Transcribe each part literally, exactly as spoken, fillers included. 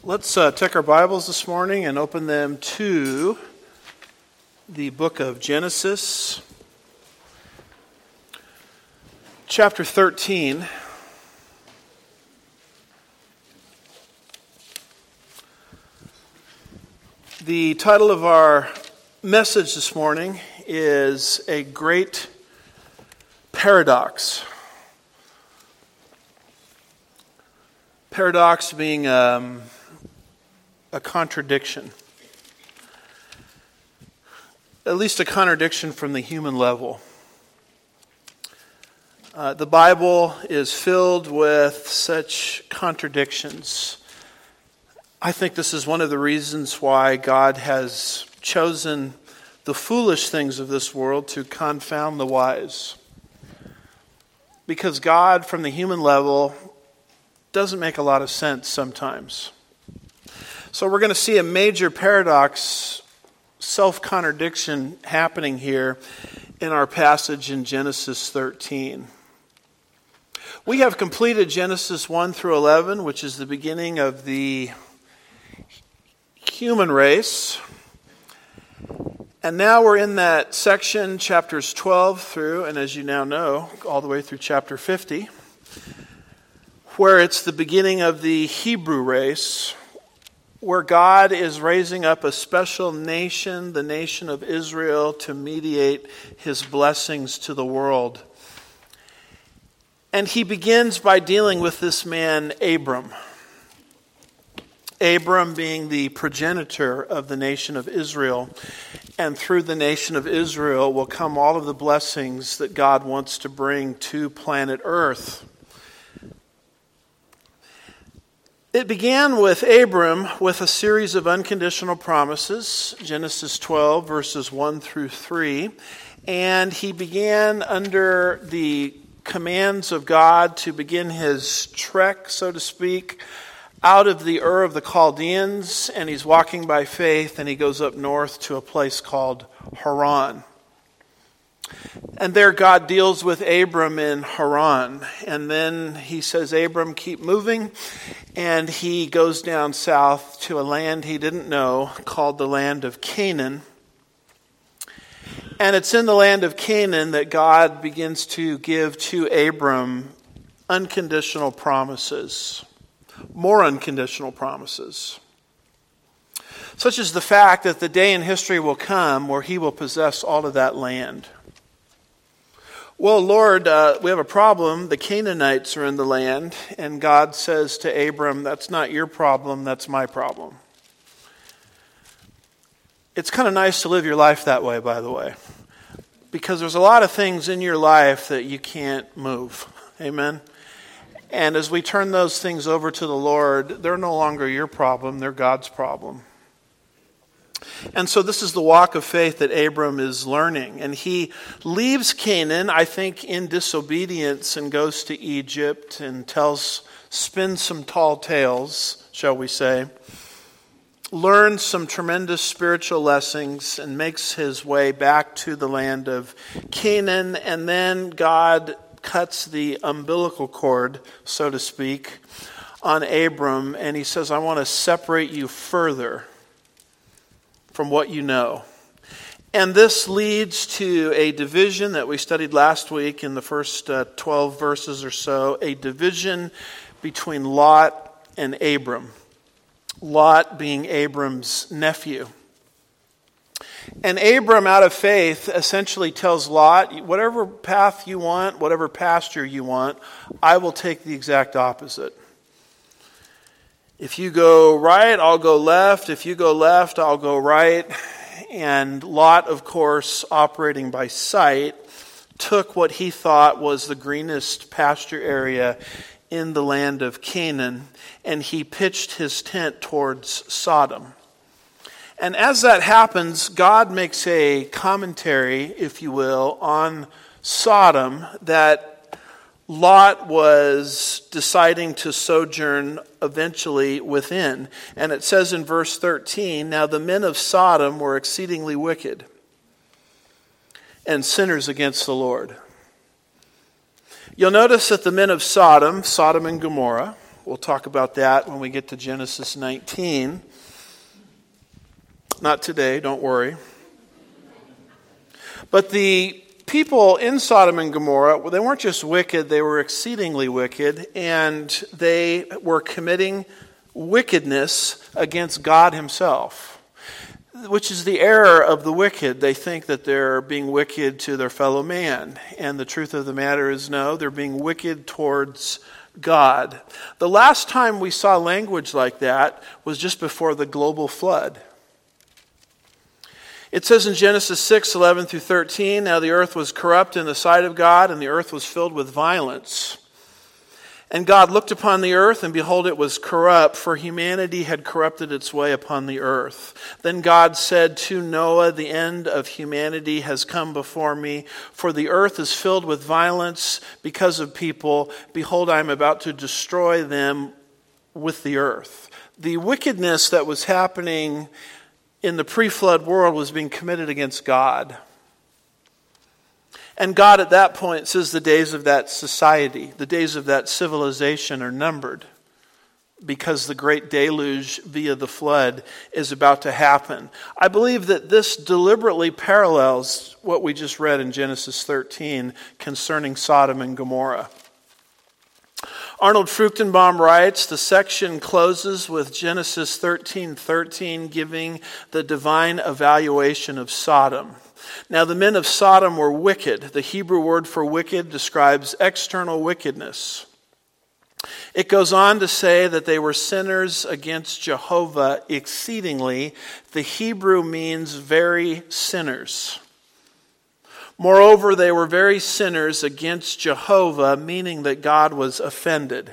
Let's uh, take our Bibles this morning and open them to the book of Genesis, chapter thirteen. The title of our message this morning is A Great Paradox. Paradox being um, a contradiction, at least a contradiction from the human level. Uh, the Bible is filled with such contradictions. I think this is one of the reasons why God has chosen the foolish things of this world to confound the wise. Because God, from the human level, doesn't make a lot of sense sometimes. So we're going to see a major paradox, self-contradiction happening here in our passage in Genesis thirteen. We have completed Genesis one through eleven, which is the beginning of the human race. And now we're in that section, chapters twelve through, and as you now know, all the way through chapter fifty, where it's the beginning of the Hebrew race, where God is raising up a special nation, the nation of Israel, to mediate his blessings to the world. And he begins by dealing with this man, Abram. Abram being the progenitor of the nation of Israel. And through the nation of Israel will come all of the blessings that God wants to bring to planet Earth. It began with Abram with a series of unconditional promises, Genesis twelve, verses one through three. And he began under the commands of God to begin his trek, so to speak, out of the Ur of the Chaldeans. And he's walking by faith, and he goes up north to a place called Haran. And there God deals with Abram in Haran. And then he says, Abram, keep moving. And he goes down south to a land he didn't know called the land of Canaan. And it's in the land of Canaan that God begins to give to Abram unconditional promises. More unconditional promises. Such as the fact that the day in history will come where he will possess all of that land. Well, Lord, uh, we have a problem. The Canaanites are in the land, and God says to Abram, that's not your problem, that's my problem. It's kind of nice to live your life that way, by the way, because there's a lot of things in your life that you can't move. Amen? And as we turn those things over to the Lord, they're no longer your problem, they're God's problem. And so this is the walk of faith that Abram is learning. And he leaves Canaan, I think, in disobedience and goes to Egypt and tells, spins some tall tales, shall we say. Learns some tremendous spiritual lessons and makes his way back to the land of Canaan. And then God cuts the umbilical cord, so to speak, on Abram. And he says, I want to separate you further from what you know. And this leads to a division that we studied last week in the first uh, twelve verses or so, a division between Lot and Abram. Lot being Abram's nephew. And Abram, out of faith, essentially tells Lot, whatever path you want, whatever pasture you want, I will take the exact opposite. If you go right, I'll go left. If you go left, I'll go right. And Lot, of course, operating by sight, took what he thought was the greenest pasture area in the land of Canaan, and he pitched his tent towards Sodom. And as that happens, God makes a commentary, if you will, on Sodom that Lot was deciding to sojourn eventually within. And it says in verse thirteen, now the men of Sodom were exceedingly wicked and sinners against the Lord. You'll notice that the men of Sodom, Sodom and Gomorrah, We'll talk about that when we get to Genesis nineteen. Not today, don't worry. But the people in Sodom and Gomorrah, well, they weren't just wicked, they were exceedingly wicked, and they were committing wickedness against God himself, which is the error of the wicked. They think that they're being wicked to their fellow man, and the truth of the matter is no, they're being wicked towards God. The last time we saw language like that was just before the global flood. It says in Genesis six, eleven through thirteen, now the earth was corrupt in the sight of God, and the earth was filled with violence. And God looked upon the earth, and behold, it was corrupt, for humanity had corrupted its way upon the earth. Then God said to Noah, the end of humanity has come before me, for the earth is filled with violence because of people. Behold, I am about to destroy them with the earth. The wickedness that was happening in the pre-flood world was being committed against God. And God at that point says the days of that society, the days of that civilization are numbered, because the great deluge via the flood is about to happen. I believe that this deliberately parallels what we just read in Genesis thirteen concerning Sodom and Gomorrah. Arnold Fruchtenbaum writes, the section closes with Genesis thirteen thirteen giving the divine evaluation of Sodom. Now the men of Sodom were wicked. The Hebrew word for wicked describes external wickedness. It goes on to say that they were sinners against Jehovah exceedingly. The Hebrew means very sinners. Moreover, they were very sinners against Jehovah, meaning that God was offended.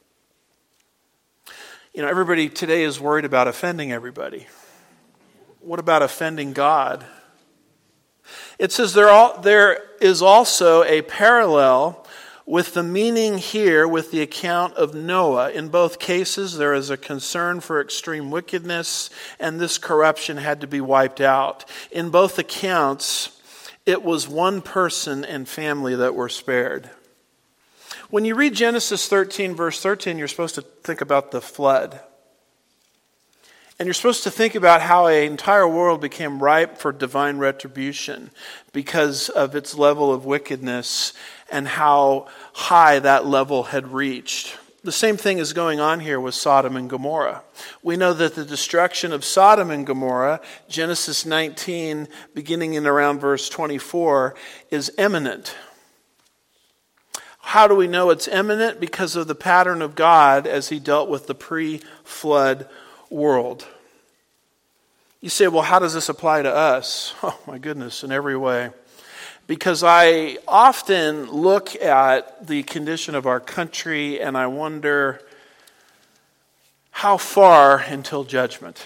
You know, everybody today is worried about offending everybody. What about offending God? It says there, all, there is also a parallel with the meaning here with the account of Noah. In both cases, there is a concern for extreme wickedness, and this corruption had to be wiped out. In both accounts, it was one person and family that were spared. When you read Genesis thirteen, verse thirteen, you're supposed to think about the flood. And you're supposed to think about how an entire world became ripe for divine retribution because of its level of wickedness and how high that level had reached. The same thing is going on here with Sodom and Gomorrah. We know that the destruction of Sodom and Gomorrah, Genesis nineteen, beginning in around verse twenty-four, is imminent. How do we know it's imminent? Because of the pattern of God as he dealt with the pre-flood world. You say, well, how does this apply to us? Oh my goodness, in every way. Because I often look at the condition of our country and I wonder, how far until judgment?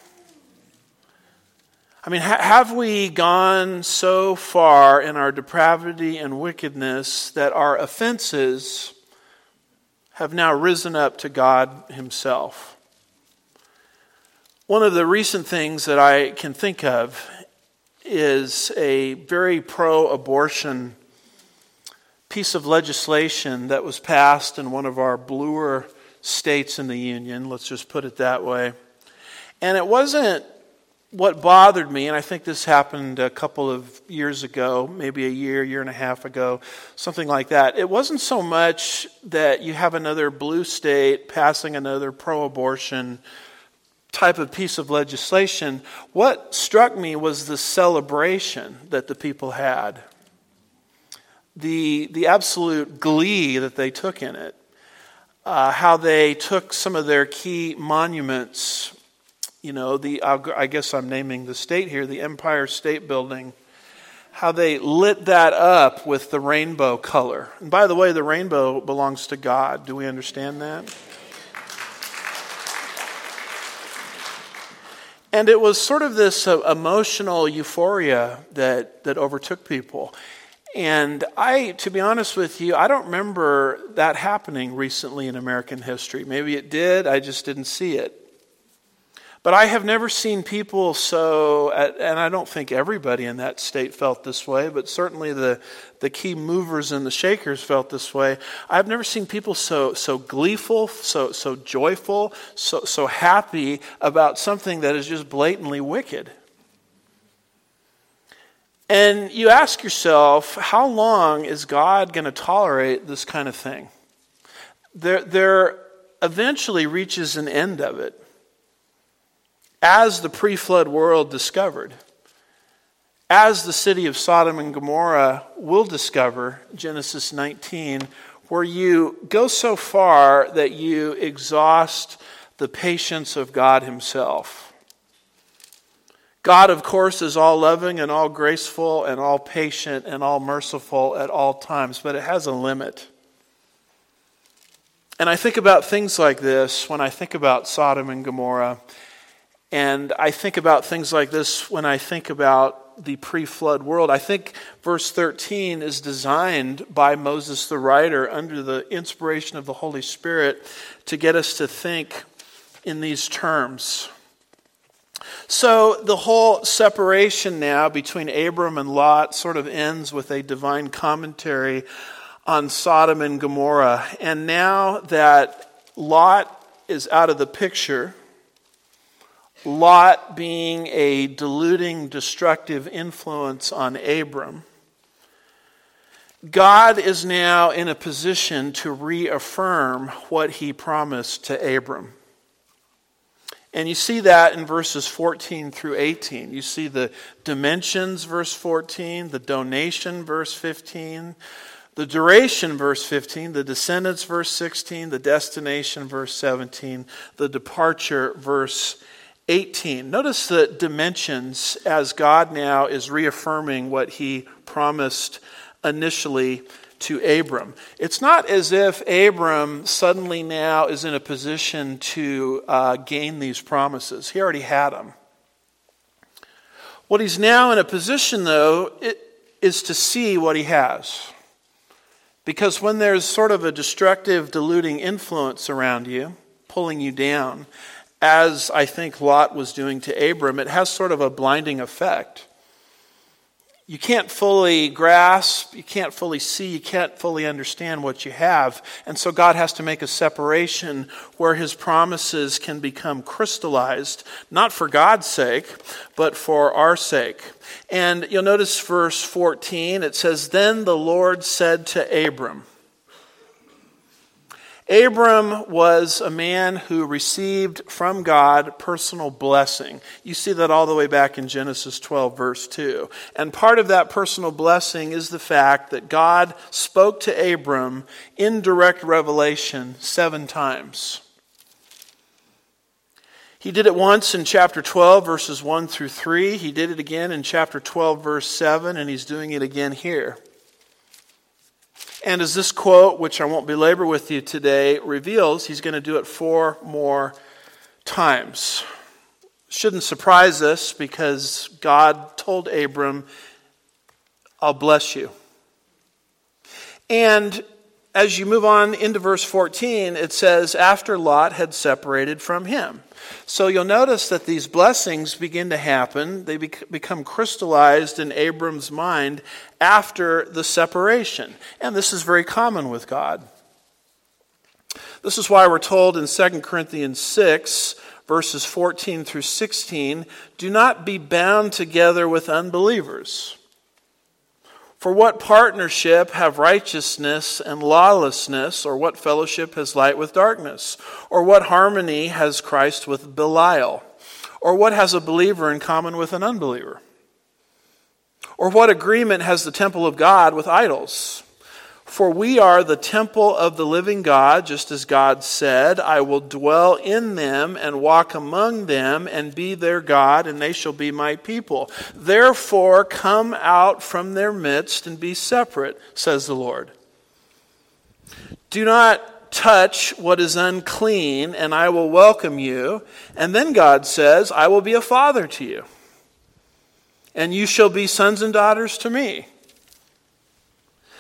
I mean, ha- have we gone so far in our depravity and wickedness that our offenses have now risen up to God himself? One of the recent things that I can think of is a very pro-abortion piece of legislation that was passed in one of our bluer states in the Union, let's just put it that way. And it wasn't what bothered me, and I think this happened a couple of years ago, maybe a year, year and a half ago, something like that. It wasn't so much that you have another blue state passing another pro-abortion type of piece of legislation. What struck me was the celebration that the people had. The, the absolute glee that they took in it. Uh, how they took some of their key monuments, you know, the I guess I'm naming the state here, the Empire State Building, how they lit that up with the rainbow color. And by the way, the rainbow belongs to God. Do we understand that? And it was sort of this uh, emotional euphoria that, that overtook people. And I, to be honest with you, I don't remember that happening recently in American history. Maybe it did, I just didn't see it. But I have never seen people so, and I don't think everybody in that state felt this way, but certainly the, the key movers and the shakers felt this way. I've never seen people so so gleeful, so so joyful, so so happy about something that is just blatantly wicked. And you ask yourself, how long is God going to tolerate this kind of thing? There, there eventually reaches an end of it. As the pre-flood world discovered, as the city of Sodom and Gomorrah will discover, Genesis nineteen, where you go so far that you exhaust the patience of God himself. God, of course, is all loving and all graceful and all patient and all merciful at all times, but it has a limit. And I think about things like this when I think about Sodom and Gomorrah. And I think about things like this when I think about the pre-flood world. I think verse thirteen is designed by Moses the writer under the inspiration of the Holy Spirit to get us to think in these terms. So the whole separation now between Abram and Lot sort of ends with a divine commentary on Sodom and Gomorrah. And now that Lot is out of the picture, Lot being a deluding, destructive influence on Abram, God is now in a position to reaffirm what he promised to Abram. And you see that in verses fourteen through eighteen. You see the dimensions, verse fourteen, the donation, verse fifteen, the duration, verse fifteen, the descendants, verse sixteen, the destination, verse seventeen, the departure, verse eighteen. Notice the dimensions as God now is reaffirming what he promised initially to Abram. It's not as if Abram suddenly now is in a position to uh, gain these promises. He already had them. What he's now in a position, though, it, is to see what he has. Because when there's sort of a destructive, deluding influence around you, pulling you down, as I think Lot was doing to Abram, it has sort of a blinding effect. You can't fully grasp, you can't fully see, you can't fully understand what you have. And so God has to make a separation where his promises can become crystallized, not for God's sake, but for our sake. And you'll notice verse fourteen, it says, "Then the Lord said to Abram." Abram was a man who received from God personal blessing. You see that all the way back in Genesis twelve, verse two. And part of that personal blessing is the fact that God spoke to Abram in direct revelation seven times. He did it once in chapter twelve, verses one through three. He did it again in chapter twelve, verse seven, and he's doing it again here. And as this quote, which I won't belabor with you today, reveals, he's going to do it four more times. Shouldn't surprise us because God told Abram, "I'll bless you." And as you move on into verse fourteen, it says, after Lot had separated from him. So you'll notice that these blessings begin to happen. They bec- become crystallized in Abram's mind after the separation. And this is very common with God. This is why we're told in Second Corinthians six, verses fourteen through sixteen, "Do not be bound together with unbelievers. For what partnership have righteousness and lawlessness, or what fellowship has light with darkness? Or what harmony has Christ with Belial? Or what has a believer in common with an unbeliever? Or what agreement has the temple of God with idols? For we are the temple of the living God, just as God said, 'I will dwell in them and walk among them and be their God, and they shall be my people. Therefore come out from their midst and be separate,' says the Lord. 'Do not touch what is unclean, and I will welcome you.' And then God says, 'I will be a father to you, and you shall be sons and daughters to me.'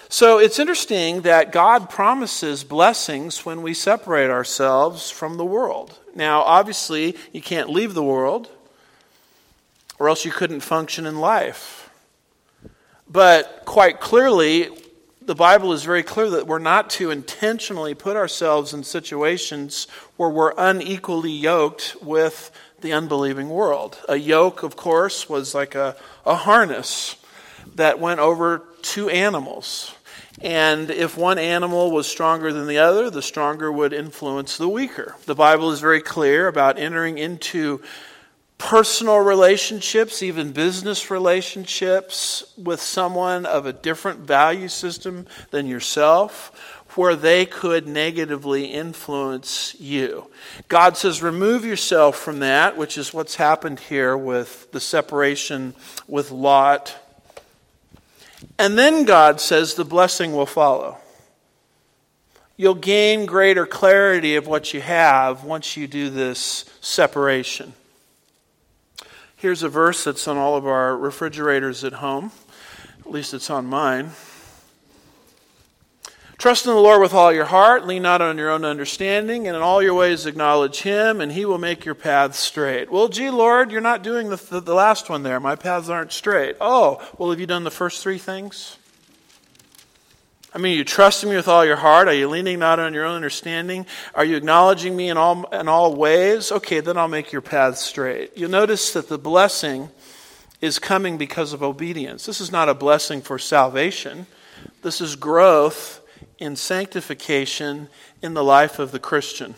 So it's interesting that God promises blessings when we separate ourselves from the world. Now, obviously, you can't leave the world, or else you couldn't function in life. But quite clearly, the Bible is very clear that we're not to intentionally put ourselves in situations where we're unequally yoked with the unbelieving world. A yoke, of course, was like a, a harness that went over two animals. And if one animal was stronger than the other, the stronger would influence the weaker. The Bible is very clear about entering into personal relationships, even business relationships, with someone of a different value system than yourself, where they could negatively influence you. God says, remove yourself from that, which is what's happened here with the separation with Lot. And then God says the blessing will follow. You'll gain greater clarity of what you have once you do this separation. Here's a verse that's on all of our refrigerators at home. At least it's on mine. Trust in the Lord with all your heart, lean not on your own understanding, and in all your ways acknowledge Him, and He will make your paths straight. Well, gee, Lord, you're not doing the, the, the last one there. My paths aren't straight. Oh, well, have you done the first three things? I mean, are you trusting me with all your heart? Are you leaning not on your own understanding? Are you acknowledging me in all, in all ways? Okay, then I'll make your paths straight. You'll notice that the blessing is coming because of obedience. This is not a blessing for salvation. This is growth in sanctification in the life of the Christian.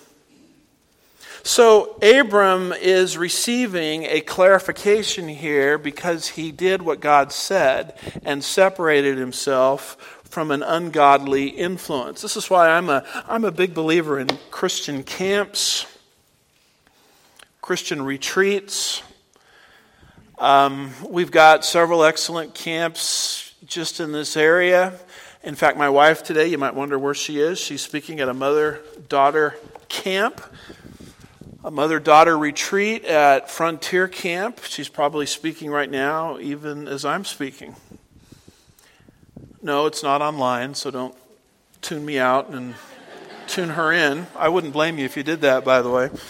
So Abram is receiving a clarification here because he did what God said and separated himself from an ungodly influence. This is why I'm a I'm a big believer in Christian camps, Christian retreats. Um, we've got several excellent camps just in this area. In fact, my wife today, you might wonder where she is. She's speaking at a mother-daughter camp, a mother-daughter retreat at Frontier Camp. She's probably speaking right now, even as I'm speaking. No, it's not online, so don't tune me out and tune her in. I wouldn't blame you if you did that, by the way.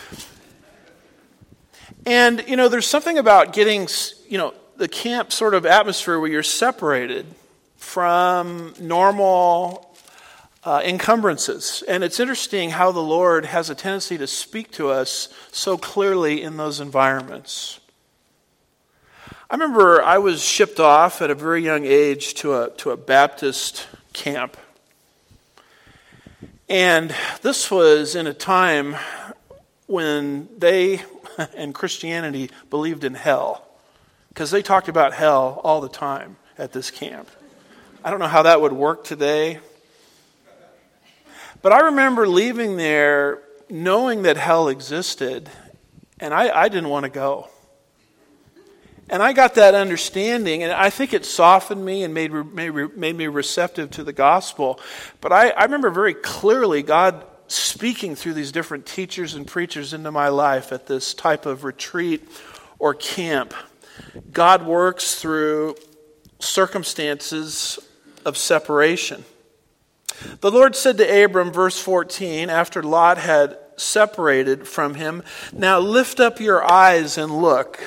And, you know, there's something about getting, you know, the camp sort of atmosphere where you're separated from normal uh, encumbrances. And it's interesting how the Lord has a tendency to speak to us so clearly in those environments. I remember I was shipped off at a very young age to a to a Baptist camp. And this was in a time when they and Christianity believed in hell, because they talked about hell all the time at this camp. I don't know how that would work today. But I remember leaving there knowing that hell existed, and I, I didn't want to go. And I got that understanding, and I think it softened me and made, made, made me receptive to the gospel. But I, I remember very clearly God speaking through these different teachers and preachers into my life at this type of retreat or camp. God works through circumstances of separation. The Lord said to Abram, verse fourteen, after Lot had separated from him, "Now lift up your eyes and look."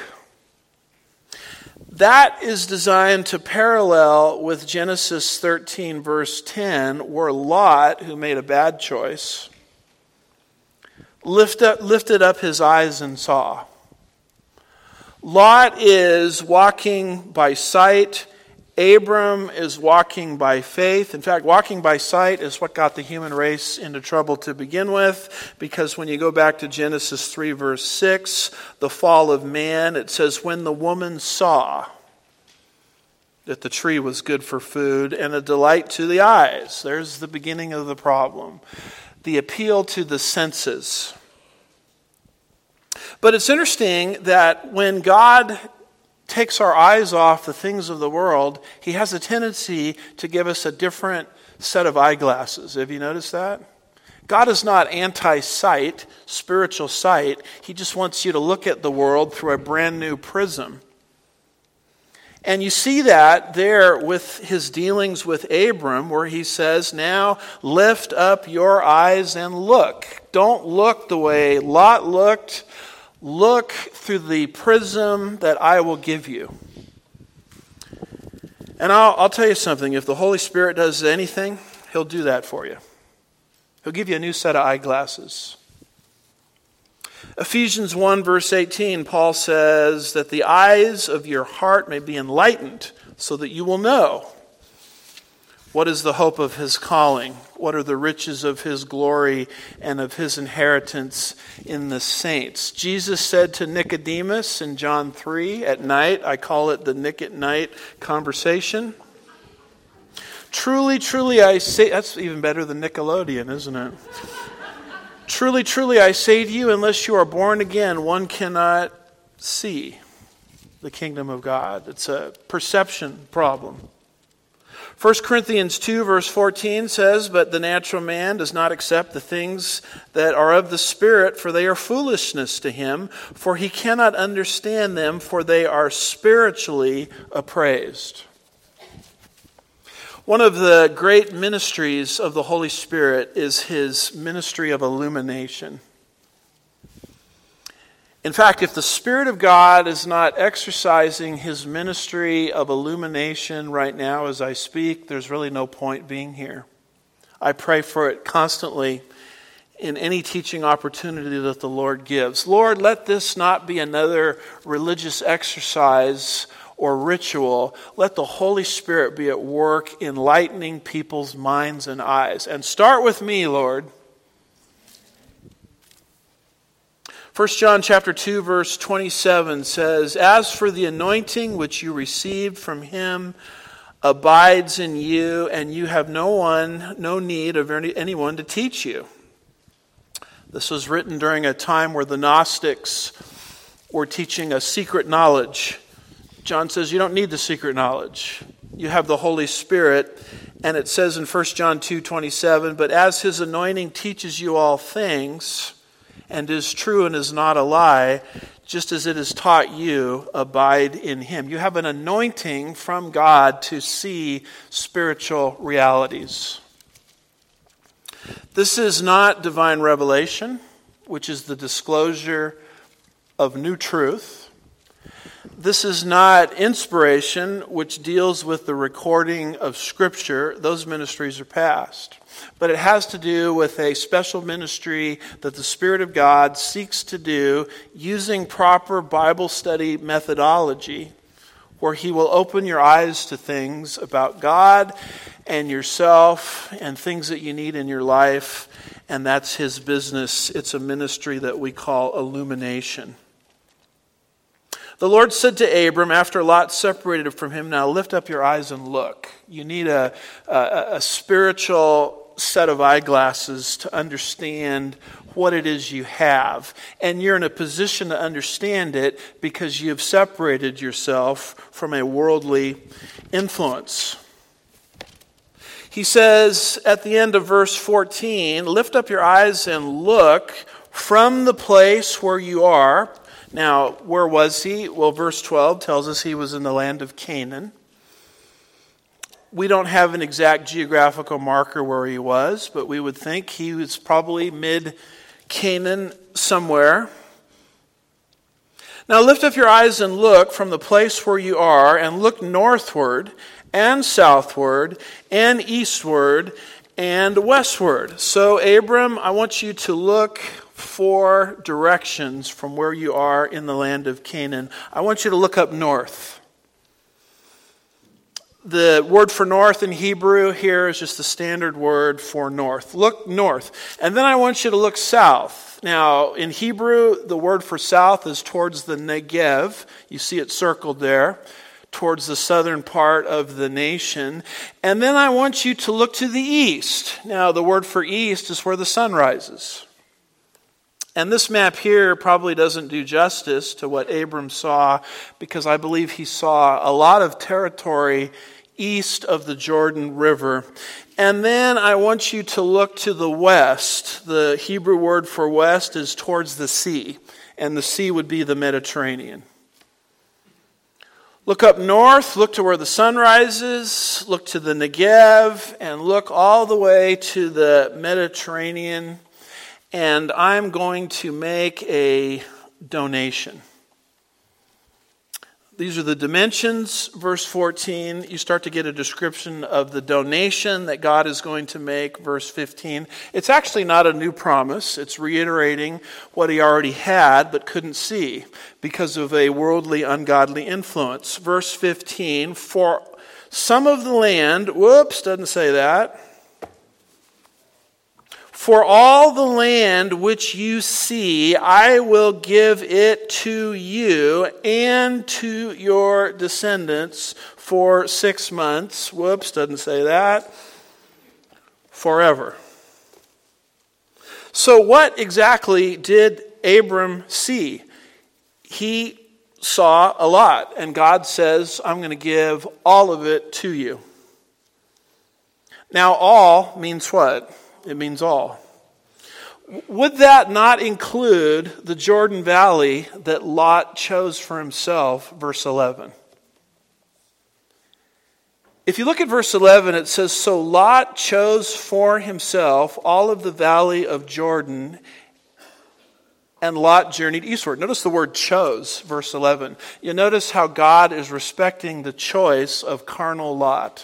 That is designed to parallel with Genesis thirteen, verse ten, where Lot, who made a bad choice, lift up, lifted up his eyes and saw. Lot is walking by sight. Abram is walking by faith. In fact, walking by sight is what got the human race into trouble to begin with, because when you go back to Genesis three, verse six, the fall of man, it says, when the woman saw that the tree was good for food and a delight to the eyes. There's the beginning of the problem. The appeal to the senses. But it's interesting that when God takes our eyes off the things of the world, He has a tendency to give us a different set of eyeglasses. Have you noticed that? God is not anti-sight, spiritual sight. He just wants you to look at the world through a brand new prism. And you see that there with his dealings with Abram, where he says, now lift up your eyes and look. Don't look the way Lot looked. Look through the prism that I will give you. And I'll, I'll tell you something. If the Holy Spirit does anything, he'll do that for you. He'll give you a new set of eyeglasses. Ephesians one verse eighteen, Paul says that the eyes of your heart may be enlightened so that you will know what is the hope of his calling, what are the riches of his glory and of his inheritance in the saints. Jesus said to Nicodemus in John three at night, I call it the Nick at night conversation. Truly, truly I say, that's even better than Nickelodeon, isn't it? Truly, truly, I say to you, unless you are born again, one cannot see the kingdom of God. It's a perception problem. First Corinthians two, verse fourteen says, but the natural man does not accept the things that are of the Spirit, for they are foolishness to him, for he cannot understand them, for they are spiritually appraised. One of the great ministries of the Holy Spirit is his ministry of illumination. In fact, if the Spirit of God is not exercising his ministry of illumination right now as I speak, there's really no point being here. I pray for it constantly in any teaching opportunity that the Lord gives. Lord, let this not be another religious exercise or ritual. Let the Holy Spirit be at work enlightening people's minds and eyes. And start with me, Lord. First John chapter two, verse twenty-seven says, as for the anointing which you received from him abides in you, and you have no one, no need of any, anyone to teach you. This was written during a time where the Gnostics were teaching a secret knowledge. John says you don't need the secret knowledge. You have the Holy Spirit. And it says in First John two twenty-seven, but as his anointing teaches you all things, and is true and is not a lie, just as it is taught you, abide in him. You have an anointing from God to see spiritual realities. This is not divine revelation, which is the disclosure of new truth. This is not inspiration, which deals with the recording of Scripture. Those ministries are past. But it has to do with a special ministry that the Spirit of God seeks to do using proper Bible study methodology, where he will open your eyes to things about God and yourself and things that you need in your life. And that's his business. It's a ministry that we call illumination. The Lord said to Abram, after Lot separated from him, now lift up your eyes and look. You need a, a, a spiritual set of eyeglasses to understand what it is you have. And you're in a position to understand it because you've separated yourself from a worldly influence. He says at the end of verse fourteen, lift up your eyes and look from the place where you are. Now, where was he? Well, verse twelve tells us he was in the land of Canaan. We don't have an exact geographical marker where he was, but we would think he was probably mid-Canaan somewhere. Now lift up your eyes and look from the place where you are, and look northward and southward and eastward and westward. So, Abram, I want you to look four directions from where you are in the land of Canaan. I want you to look up north. The word for north in Hebrew here is just the standard word for north. Look north. And then I want you to look south. Now, in Hebrew, the word for south is towards the Negev. You see it circled there, towards the southern part of the nation. And then I want you to look to the east. Now, the word for east is where the sun rises. And this map here probably doesn't do justice to what Abram saw, because I believe he saw a lot of territory east of the Jordan River. And then I want you to look to the west. The Hebrew word for west is towards the sea, and the sea would be the Mediterranean. Look up north, look to where the sun rises, look to the Negev, and look all the way to the Mediterranean. And I'm going to make a donation. These are the dimensions, verse fourteen. You start to get a description of the donation that God is going to make, verse fifteen. It's actually not a new promise. It's reiterating what he already had but couldn't see because of a worldly, ungodly influence. Verse fifteen, for some of the land, whoops, doesn't say that. For all the land which you see, I will give it to you and to your descendants for six months. Whoops, doesn't say that. Forever. So what exactly did Abram see? He saw a lot, and God says, I'm going to give all of it to you. Now, all means what? It means all. Would that not include the Jordan Valley that Lot chose for himself, verse eleven? If you look at verse eleven, it says, so Lot chose for himself all of the valley of Jordan, and Lot journeyed eastward. Notice the word chose, verse eleven. You notice how God is respecting the choice of carnal Lot.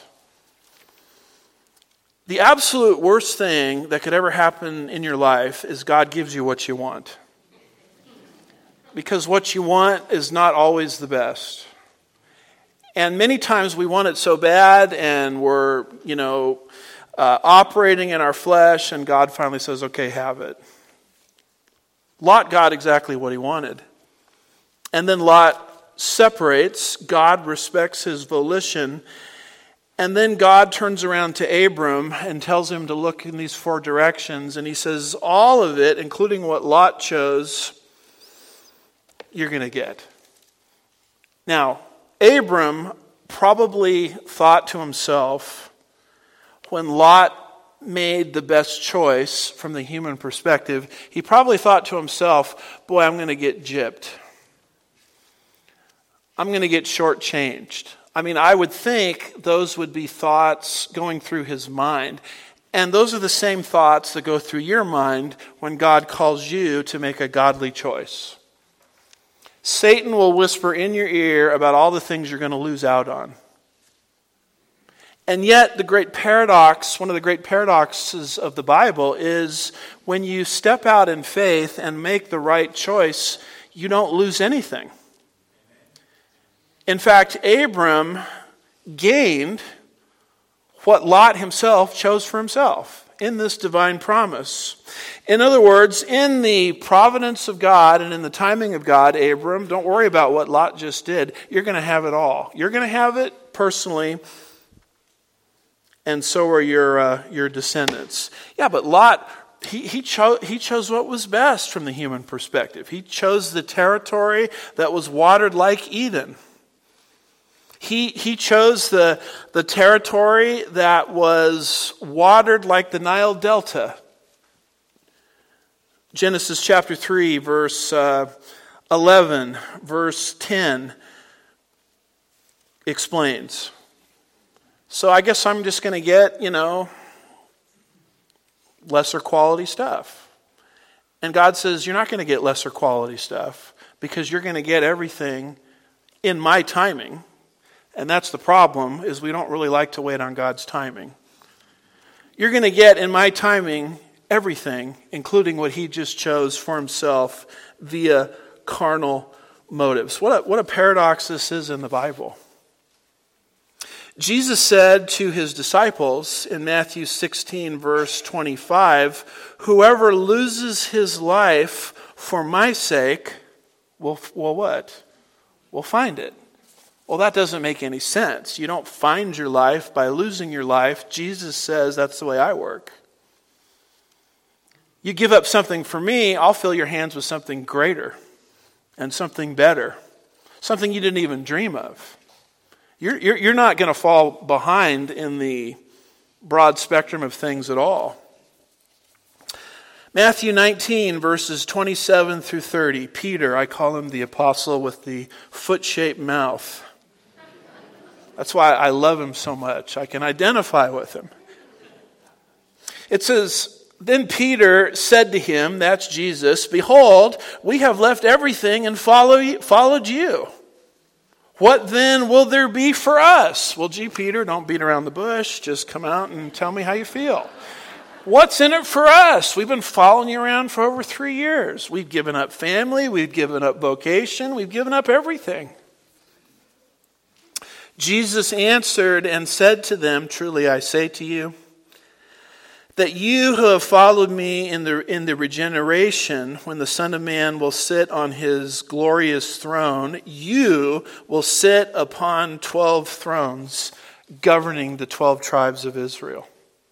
The absolute worst thing that could ever happen in your life is God gives you what you want. Because what you want is not always the best. And many times we want it so bad and we're, you know, uh, operating in our flesh, and God finally says, okay, have it. Lot got exactly what he wanted. And then Lot separates. God respects his volition. And then God turns around to Abram and tells him to look in these four directions. And he says, all of it, including what Lot chose, you're going to get. Now, Abram probably thought to himself, when Lot made the best choice from the human perspective, he probably thought to himself, boy, I'm going to get gypped. I'm going to get shortchanged. I mean, I would think those would be thoughts going through his mind. And those are the same thoughts that go through your mind when God calls you to make a godly choice. Satan will whisper in your ear about all the things you're going to lose out on. And yet, the great paradox, one of the great paradoxes of the Bible is when you step out in faith and make the right choice, you don't lose anything. In fact, Abram gained what Lot himself chose for himself in this divine promise. In other words, in the providence of God and in the timing of God, Abram, don't worry about what Lot just did. You're going to have it all. You're going to have it personally, and so are your uh, your descendants. Yeah, but Lot, he he chose he chose what was best from the human perspective. He chose the territory that was watered like Eden. He he chose the, the territory that was watered like the Nile Delta. Genesis chapter three, verse uh, eleven, verse ten explains. So I guess I'm just going to get, you know, lesser quality stuff. And God says, you're not going to get lesser quality stuff because you're going to get everything in my timing. And that's the problem, is we don't really like to wait on God's timing. You're going to get, in my timing, everything, including what he just chose for himself via carnal motives. What a, what a paradox this is in the Bible. Jesus said to his disciples in Matthew sixteen, verse twenty-five, whoever loses his life for my sake will, will what? Will find it. Well, that doesn't make any sense. You don't find your life by losing your life. Jesus says that's the way I work. You give up something for me, I'll fill your hands with something greater and something better, something you didn't even dream of. You're, you're, you're not going to fall behind in the broad spectrum of things at all. Matthew nineteen, verses twenty-seven through thirty. Peter, I call him the apostle with the foot-shaped mouth. That's why I love him so much. I can identify with him. It says, then Peter said to him, that's Jesus, behold, we have left everything and follow you, followed you. What then will there be for us? Well, gee, Peter, don't beat around the bush. Just come out and tell me how you feel. What's in it for us? We've been following you around for over three years. We've given up family. We've given up vocation. We've given up everything. Jesus answered and said to them, truly I say to you, that you who have followed me in the in the regeneration, when the Son of Man will sit on his glorious throne, you will sit upon twelve thrones, governing the twelve tribes of Israel.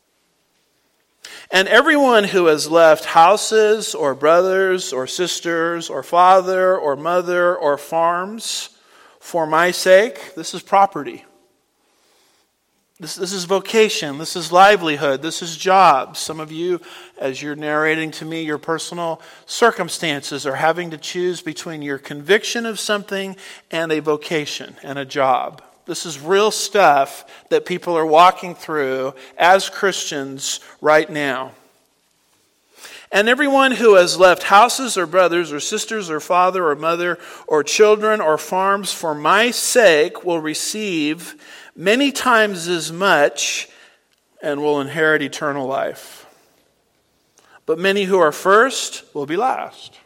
And everyone who has left houses or brothers or sisters or father or mother or farms for my sake, this is property. This, this is vocation. This is livelihood. This is jobs. Some of you, as you're narrating to me your personal circumstances, are having to choose between your conviction of something and a vocation and a job. This is real stuff that people are walking through as Christians right now. And everyone who has left houses or brothers or sisters or father or mother or children or farms for my sake will receive many times as much and will inherit eternal life. But many who are first will be last.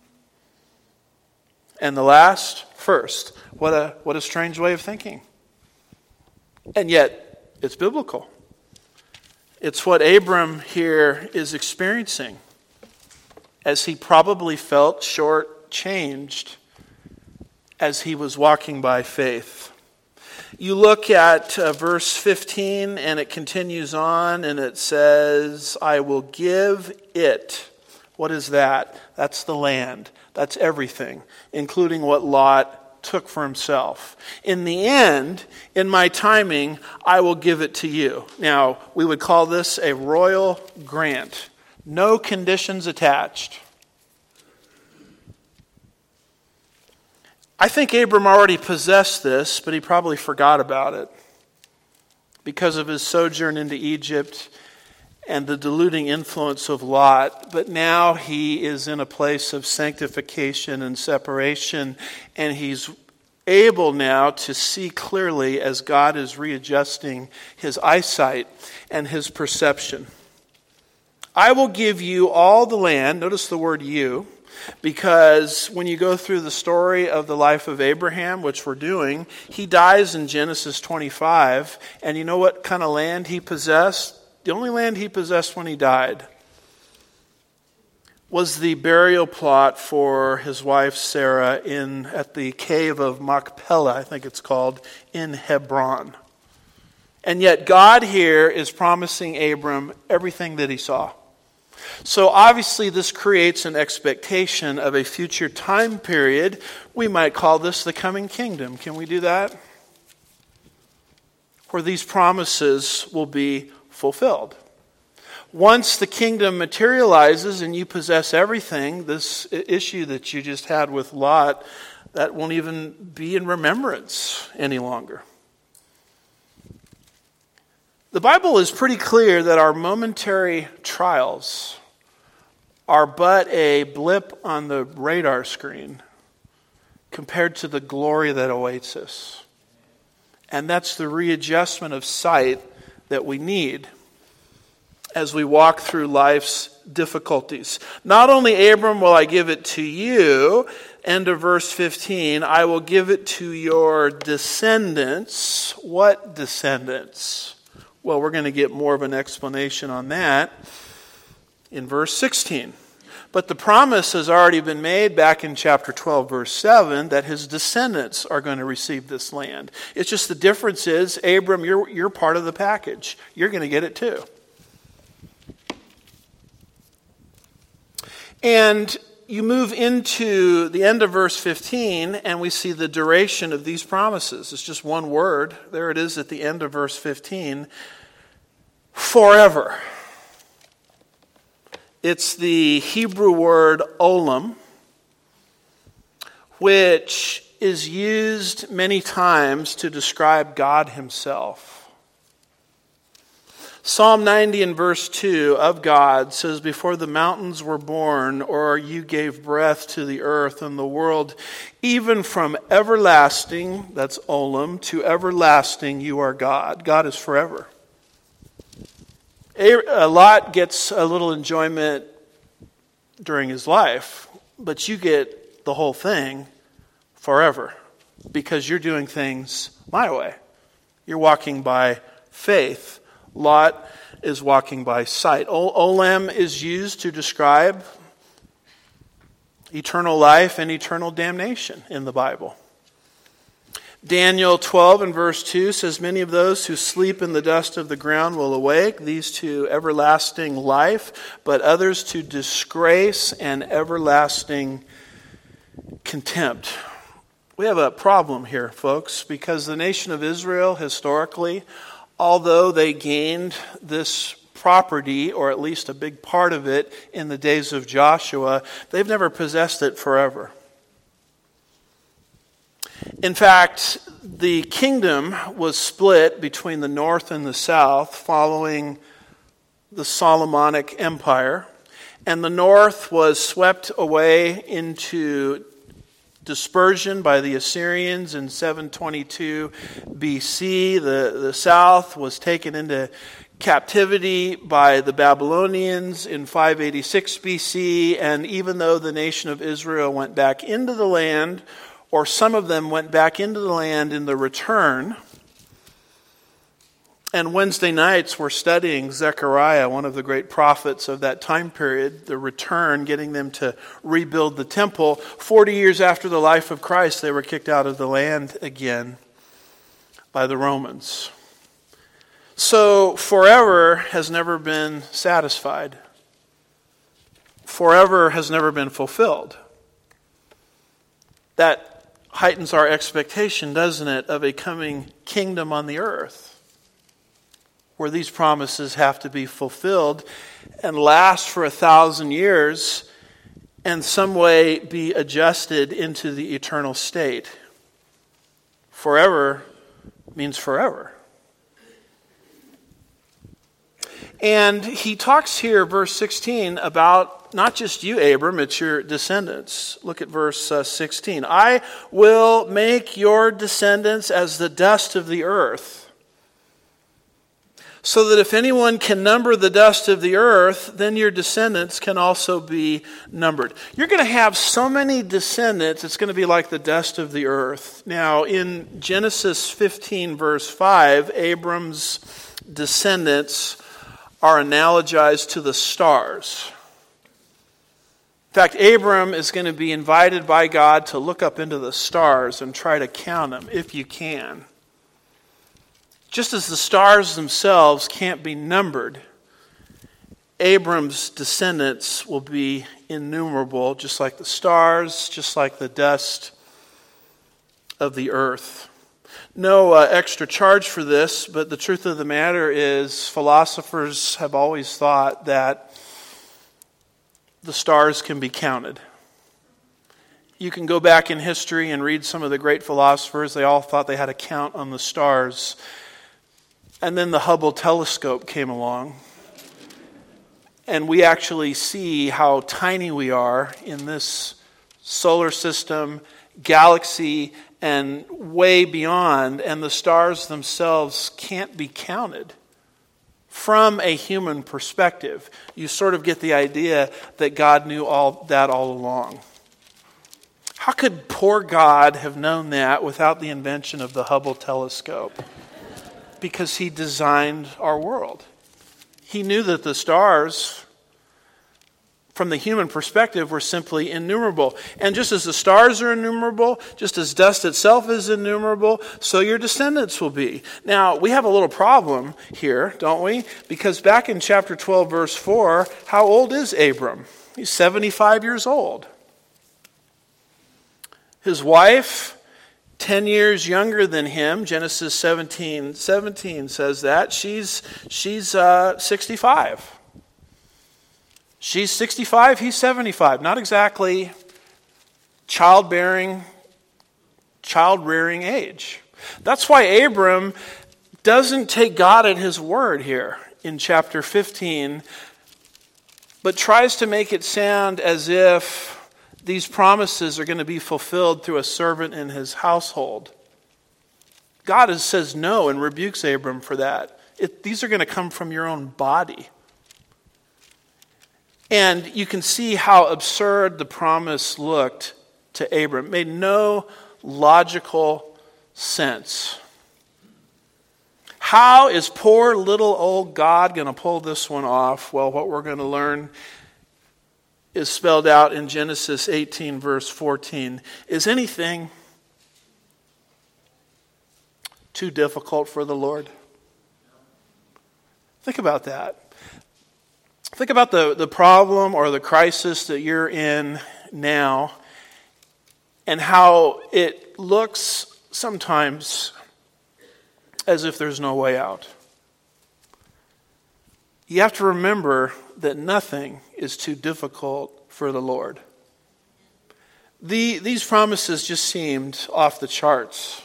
And the last first. What a what a strange way of thinking. And yet, it's biblical. It's what Abram here is experiencing as he probably felt short-changed as he was walking by faith. You look at uh, verse fifteen, and it continues on, and it says, I will give it. What is that? That's the land. That's everything, including what Lot took for himself. In the end, in my timing, I will give it to you. Now, we would call this a royal grant. No conditions attached. I think Abram already possessed this, but he probably forgot about it because of his sojourn into Egypt and the deluding influence of Lot. But now he is in a place of sanctification and separation, and he's able now to see clearly as God is readjusting his eyesight and his perception. I will give you all the land. Notice the word you. Because when you go through the story of the life of Abraham, which we're doing, he dies in Genesis twenty-five. And you know what kind of land he possessed? The only land he possessed when he died was the burial plot for his wife Sarah in at the cave of Machpelah, I think it's called, in Hebron. And yet God here is promising Abram everything that he saw. So obviously this creates an expectation of a future time period. We might call this the coming kingdom. Can we do that? Where these promises will be fulfilled. Once the kingdom materializes and you possess everything, this issue that you just had with Lot, that won't even be in remembrance any longer. The Bible is pretty clear that our momentary trials are but a blip on the radar screen compared to the glory that awaits us. And that's the readjustment of sight that we need as we walk through life's difficulties. Not only, Abram, will I give it to you, end of verse fifteen, I will give it to your descendants. What descendants? Well, we're going to get more of an explanation on that in verse sixteen. But the promise has already been made back in chapter twelve, verse seven, that his descendants are going to receive this land. It's just the difference is, Abram, you're, you're part of the package. You're going to get it too. And you move into the end of verse fifteen, and we see the duration of these promises. It's just one word. There it is at the end of verse fifteen. Forever. It's the Hebrew word olam, which is used many times to describe God himself. Psalm ninety and verse two of God says, "Before the mountains were born, or you gave breath to the earth and the world, even from everlasting," that's Olam, "to everlasting you are God." God is forever. A Lot gets a little enjoyment during his life, but you get the whole thing forever because you're doing things my way. You're walking by faith. Lot is walking by sight. Olam is used to describe eternal life and eternal damnation in the Bible. Daniel twelve and verse two says, "Many of those who sleep in the dust of the ground will awake, these to everlasting life, but others to disgrace and everlasting contempt." We have a problem here, folks, because the nation of Israel historically, although they gained this property, or at least a big part of it, in the days of Joshua, they've never possessed it forever. In fact, the kingdom was split between the north and the south following the Solomonic Empire, and the north was swept away into dispersion by the Assyrians in seven twenty-two B C. The, the south was taken into captivity by the Babylonians in five eighty-six B C. And even though the nation of Israel went back into the land, or some of them went back into the land in the return, and Wednesday nights we're studying Zechariah, one of the great prophets of that time period, the return, getting them to rebuild the temple. Forty years after the life of Christ, they were kicked out of the land again by the Romans. So forever has never been satisfied. Forever has never been fulfilled. That heightens our expectation, doesn't it, of a coming kingdom on the earth, where these promises have to be fulfilled and last for a thousand years and some way be adjusted into the eternal state. Forever means forever. And he talks here, verse sixteen, about not just you, Abram, it's your descendants. Look at verse uh, sixteen. "I will make your descendants as the dust of the earth, so that if anyone can number the dust of the earth, then your descendants can also be numbered." You're going to have so many descendants, it's going to be like the dust of the earth. Now, in Genesis fifteen, verse five, Abram's descendants are analogized to the stars. In fact, Abram is going to be invited by God to look up into the stars and try to count them, if you can. Just as the stars themselves can't be numbered, Abram's descendants will be innumerable, just like the stars, just like the dust of the earth. No uh, extra charge for this, but the truth of the matter is philosophers have always thought that the stars can be counted. You can go back in history and read some of the great philosophers. They all thought they had a count on the stars. And then the Hubble telescope came along, and we actually see how tiny we are in this solar system, galaxy, and way beyond, and the stars themselves can't be counted. From a human perspective, you sort of get the idea that God knew all that all along. How could poor God have known that without the invention of the Hubble telescope? Because he designed our world. He knew that the stars, from the human perspective, were simply innumerable. And just as the stars are innumerable, just as dust itself is innumerable, so your descendants will be. Now, we have a little problem here, don't we? Because back in chapter twelve, verse four, how old is Abram? He's seventy-five years old. His wife, ten years younger than him, Genesis seventeen seventeen says that. She's, she's uh, sixty-five. She's sixty-five, he's seventy-five. Not exactly childbearing child-rearing age. That's why Abram doesn't take God at his word here in chapter fifteen, but tries to make it sound as if these promises are going to be fulfilled through a servant in his household. God is, says no and rebukes Abram for that. It, these are going to come from your own body. And you can see how absurd the promise looked to Abram. It made no logical sense. How is poor little old God going to pull this one off? Well, what we're going to learn is spelled out in Genesis eighteen, verse fourteen. Is anything too difficult for the Lord? Think about that. Think about the, the problem or the crisis that you're in now and how it looks sometimes as if there's no way out. You have to remember that nothing is too difficult for the Lord. The, these promises just seemed off the charts.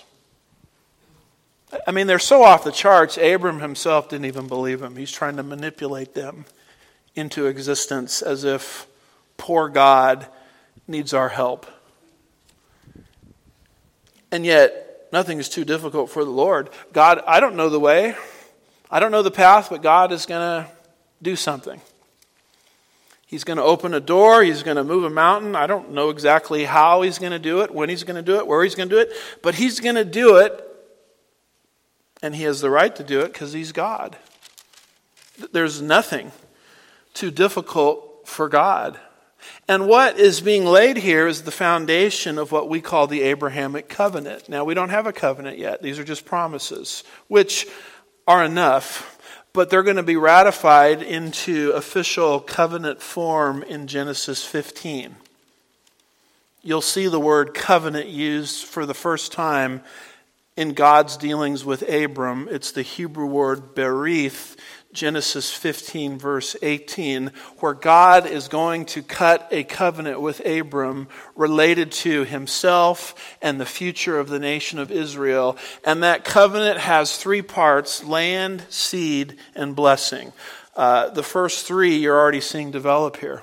I mean, they're so off the charts, Abram himself didn't even believe them. He's trying to manipulate them into existence as if poor God needs our help. And yet, nothing is too difficult for the Lord. God, I don't know the way. I don't know the path, but God is going to do something. He's going to open a door. He's going to move a mountain. I don't know exactly how he's going to do it, when he's going to do it, where he's going to do it, but he's going to do it, and he has the right to do it because he's God. There's nothing too difficult for God. And what is being laid here is the foundation of what we call the Abrahamic covenant. Now, we don't have a covenant yet. These are just promises, which are enough, but they're going to be ratified into official covenant form in Genesis fifteen. You'll see the word covenant used for the first time in God's dealings with Abram. It's the Hebrew word berith, Genesis fifteen, verse eighteen, where God is going to cut a covenant with Abram related to himself and the future of the nation of Israel. And that covenant has three parts: land, seed, and blessing. Uh, the first three you're already seeing develop here.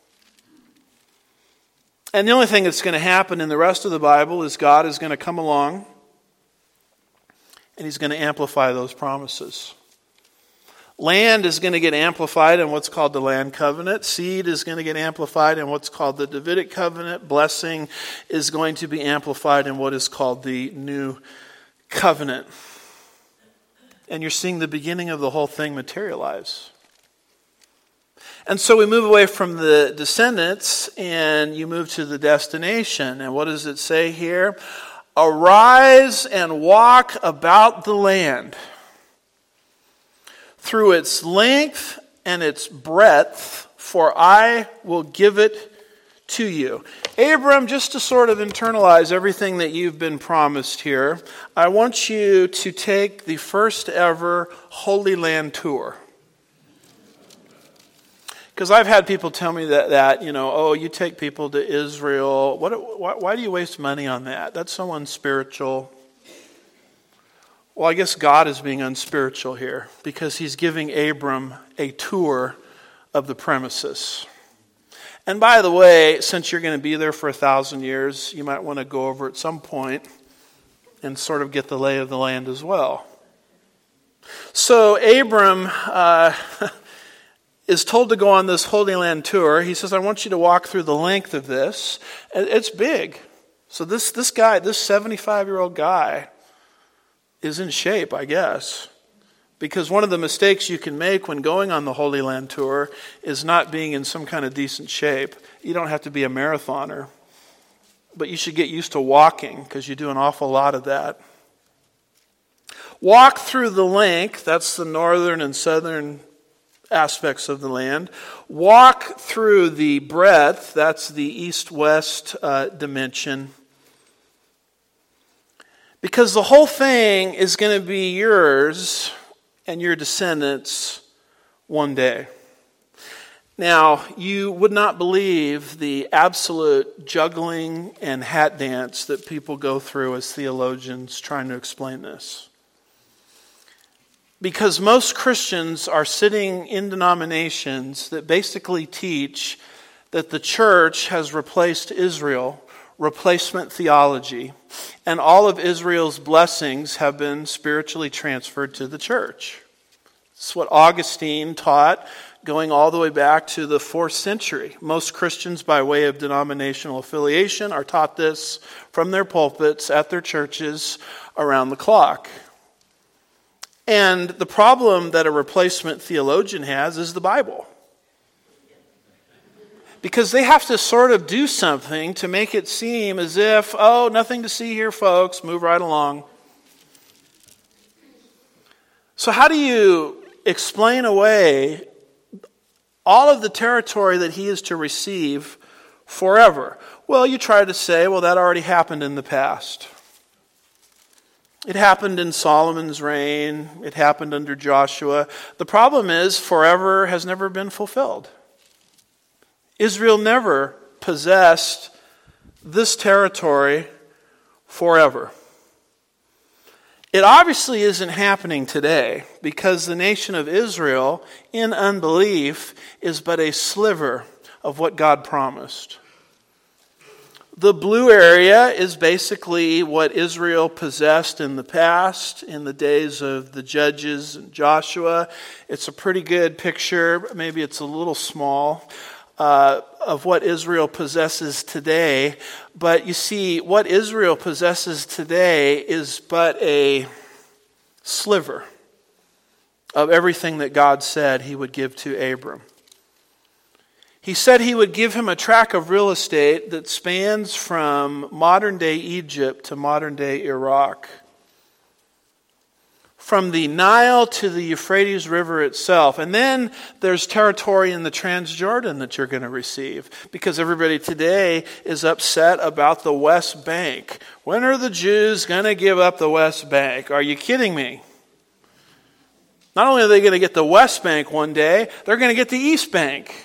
And the only thing that's going to happen in the rest of the Bible is God is going to come along and he's going to amplify those promises. Land is going to get amplified in what's called the land covenant. Seed is going to get amplified in what's called the Davidic covenant. Blessing is going to be amplified in what is called the new covenant. And you're seeing the beginning of the whole thing materialize. And so we move away from the descendants and you move to the destination. And what does it say here? Arise and walk about the land through its length and its breadth, for I will give it to you. Abram, just to sort of internalize everything that you've been promised here, I want you to take the first ever Holy Land tour. Because I've had people tell me that, that, you know, oh, you take people to Israel. What, why, why do you waste money on that? That's so unspiritual. Well, I guess God is being unspiritual here because he's giving Abram a tour of the premises. And by the way, since you're going to be there for a thousand years, you might want to go over at some point and sort of get the lay of the land as well. So Abram uh, is told to go on this Holy Land tour. He says, I want you to walk through the length of this. It's big. So this, this guy, this seventy-five-year-old guy, is in shape, I guess. Because one of the mistakes you can make when going on the Holy Land tour is not being in some kind of decent shape. You don't have to be a marathoner, but you should get used to walking because you do an awful lot of that. Walk through the length, that's the northern and southern aspects of the land. Walk through the breadth, that's the east-west uh, dimension. Because the whole thing is going to be yours and your descendants one day. Now, you would not believe the absolute juggling and hat dance that people go through as theologians trying to explain this. Because most Christians are sitting in denominations that basically teach that the church has replaced Israel, replacement theology, and all of Israel's blessings have been spiritually transferred to the church. It's what Augustine taught going all the way back to the fourth century. Most Christians, by way of denominational affiliation, are taught this from their pulpits at their churches around the clock. And the problem that a replacement theologian has is the Bible. Because they have to sort of do something to make it seem as if, oh, nothing to see here, folks, move right along. So how do you explain away all of the territory that he is to receive forever? Well, you try to say, well, that already happened in the past. It happened in Solomon's reign. It happened under Joshua. The problem is, forever has never been fulfilled. Israel never possessed this territory forever. It obviously isn't happening today because the nation of Israel, in unbelief, is but a sliver of what God promised. The blue area is basically what Israel possessed in the past, in the days of the Judges and Joshua. It's a pretty good picture, maybe it's a little small, uh, of what Israel possesses today. But you see, what Israel possesses today is but a sliver of everything that God said he would give to Abram. He said he would give him a tract of real estate that spans from modern-day Egypt to modern-day Iraq. From the Nile to the Euphrates River itself. And then there's territory in the Transjordan that you're going to receive. Because everybody today is upset about the West Bank. When are the Jews going to give up the West Bank? Are you kidding me? Not only are they going to get the West Bank one day, they're going to get the East Bank.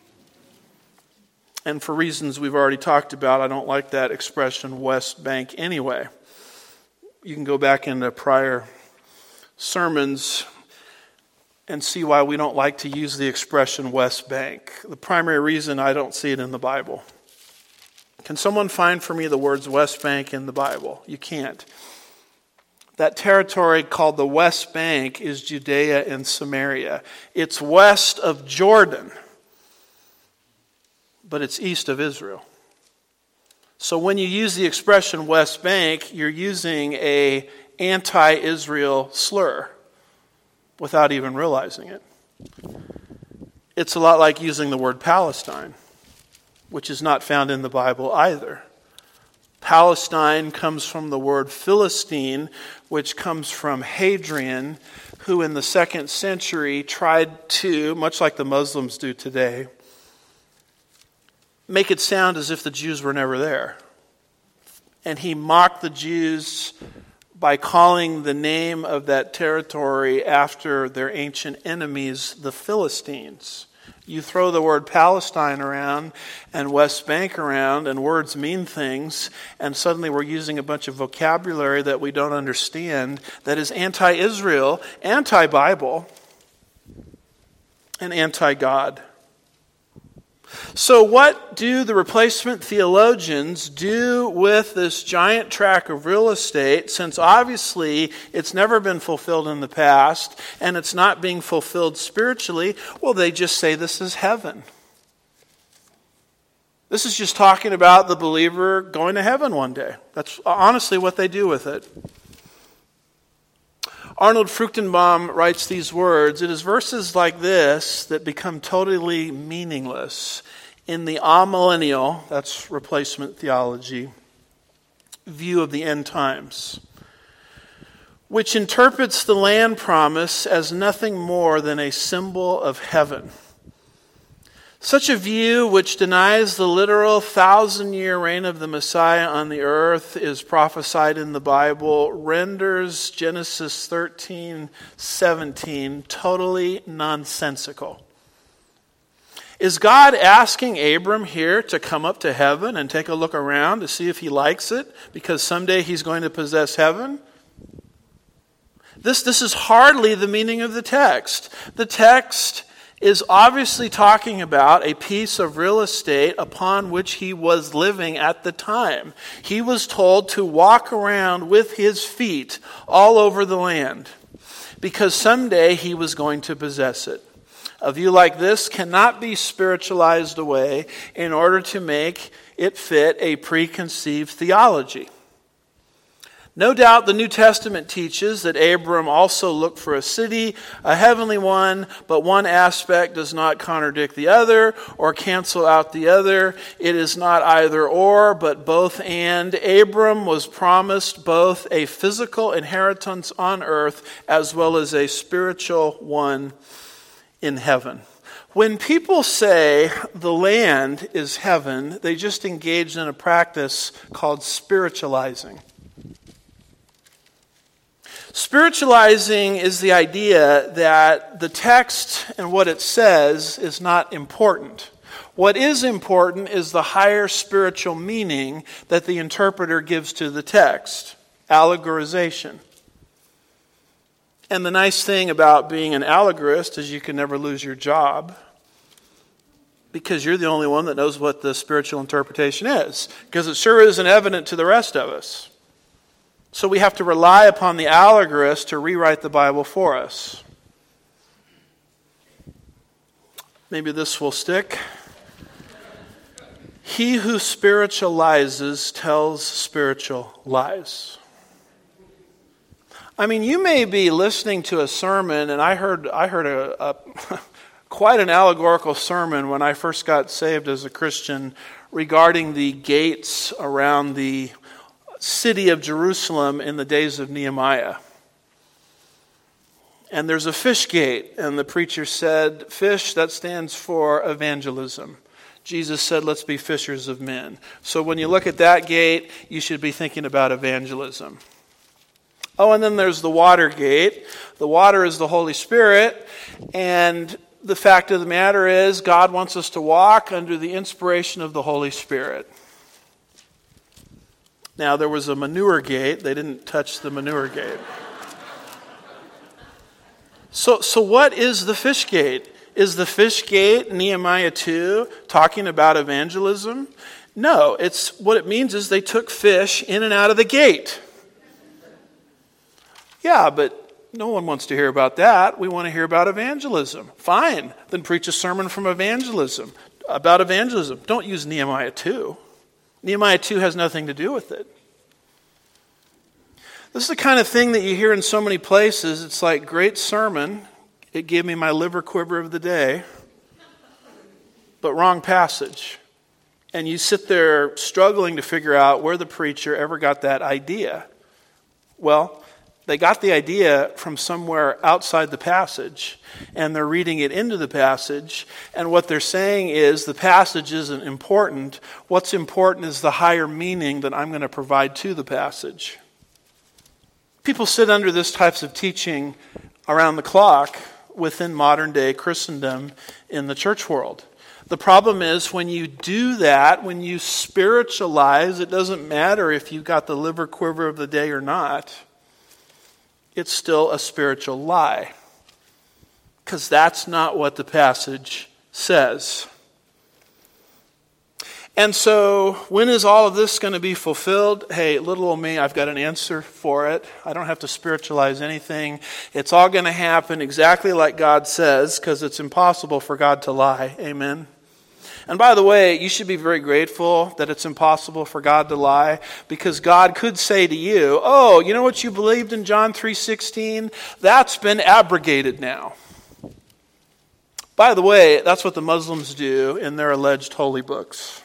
And for reasons we've already talked about, I don't like that expression West Bank anyway. You can go back into prior sermons and see why we don't like to use the expression West Bank. The primary reason I don't see it in the Bible. Can someone find for me the words West Bank in the Bible? You can't. That territory called the West Bank is Judea and Samaria. It's west of Jordan, but it's east of Israel. So when you use the expression West Bank, you're using a anti-Israel slur without even realizing it. It's a lot like using the word Palestine, which is not found in the Bible either. Palestine comes from the word Philistine, which comes from Hadrian, who in the second century tried to, much like the Muslims do today, make it sound as if the Jews were never there. And he mocked the Jews by calling the name of that territory after their ancient enemies, the Philistines. You throw the word Palestine around and West Bank around, and words mean things, and suddenly we're using a bunch of vocabulary that we don't understand that is anti-Israel, anti-Bible, and anti-God. So what do the replacement theologians do with this giant tract of real estate, since obviously it's never been fulfilled in the past and it's not being fulfilled spiritually? Well, they just say this is heaven. This is just talking about the believer going to heaven one day. That's honestly what they do with it. Arnold Fruchtenbaum writes these words: "It is verses like this that become totally meaningless in the amillennial," that's replacement theology, view of the end times, which interprets the land promise as nothing more than a symbol of heaven. Such a view, which denies the literal thousand-year reign of the Messiah on the earth is prophesied in the Bible, renders Genesis thirteen seventeen totally nonsensical. Is God asking Abram here to come up to heaven and take a look around to see if he likes it because someday he's going to possess heaven? This, this is hardly the meaning of the text. The text is obviously talking about a piece of real estate upon which he was living at the time. He was told to walk around with his feet all over the land because someday he was going to possess it. A view like this cannot be spiritualized away in order to make it fit a preconceived theology. No doubt the New Testament teaches that Abram also looked for a city, a heavenly one, but one aspect does not contradict the other or cancel out the other. It is not either or, but both and. Abram was promised both a physical inheritance on earth as well as a spiritual one in heaven. When people say the land is heaven, they just engage in a practice called spiritualizing. Spiritualizing is the idea that the text and what it says is not important. What is important is the higher spiritual meaning that the interpreter gives to the text, allegorization. And the nice thing about being an allegorist is you can never lose your job because you're the only one that knows what the spiritual interpretation is, because it sure isn't evident to the rest of us. So we have to rely upon the allegorist to rewrite the Bible for us. Maybe this will stick. He who spiritualizes tells spiritual lies. I mean, you may be listening to a sermon, and I heard I heard a, a quite an allegorical sermon when I first got saved as a Christian regarding the gates around the city of Jerusalem in the days of Nehemiah. And there's a fish gate, and the preacher said, fish, that stands for evangelism. Jesus said, let's be fishers of men. So when you look at that gate, you should be thinking about evangelism. Oh, and then there's the water gate. The water is the Holy Spirit, and the fact of the matter is God wants us to walk under the inspiration of the Holy Spirit. Now, there was a manure gate. They didn't touch the manure gate. So, so what is the fish gate? Is the fish gate, Nehemiah two, talking about evangelism? No, it's what it means is they took fish in and out of the gate. Yeah, but no one wants to hear about that. We want to hear about evangelism. Fine, then preach a sermon from evangelism, about evangelism. Don't use Nehemiah two. Nehemiah two has nothing to do with it. This is the kind of thing that you hear in so many places. It's like, great sermon. It gave me my liver quiver of the day. But wrong passage. And you sit there struggling to figure out where the preacher ever got that idea. Well, they got the idea from somewhere outside the passage, and they're reading it into the passage, and what they're saying is the passage isn't important. What's important is the higher meaning that I'm going to provide to the passage. People sit under this types of teaching around the clock within modern day Christendom in the church world. The problem is when you do that, when you spiritualize, it doesn't matter if you got the liver quiver of the day or not. It's still a spiritual lie. Because that's not what the passage says. And so, when is all of this going to be fulfilled? Hey, little old me, I've got an answer for it. I don't have to spiritualize anything. It's all going to happen exactly like God says, because it's impossible for God to lie. Amen. And by the way, you should be very grateful that it's impossible for God to lie, because God could say to you, oh, you know what you believed in John three sixteen? That's been abrogated now. By the way, that's what the Muslims do in their alleged holy books.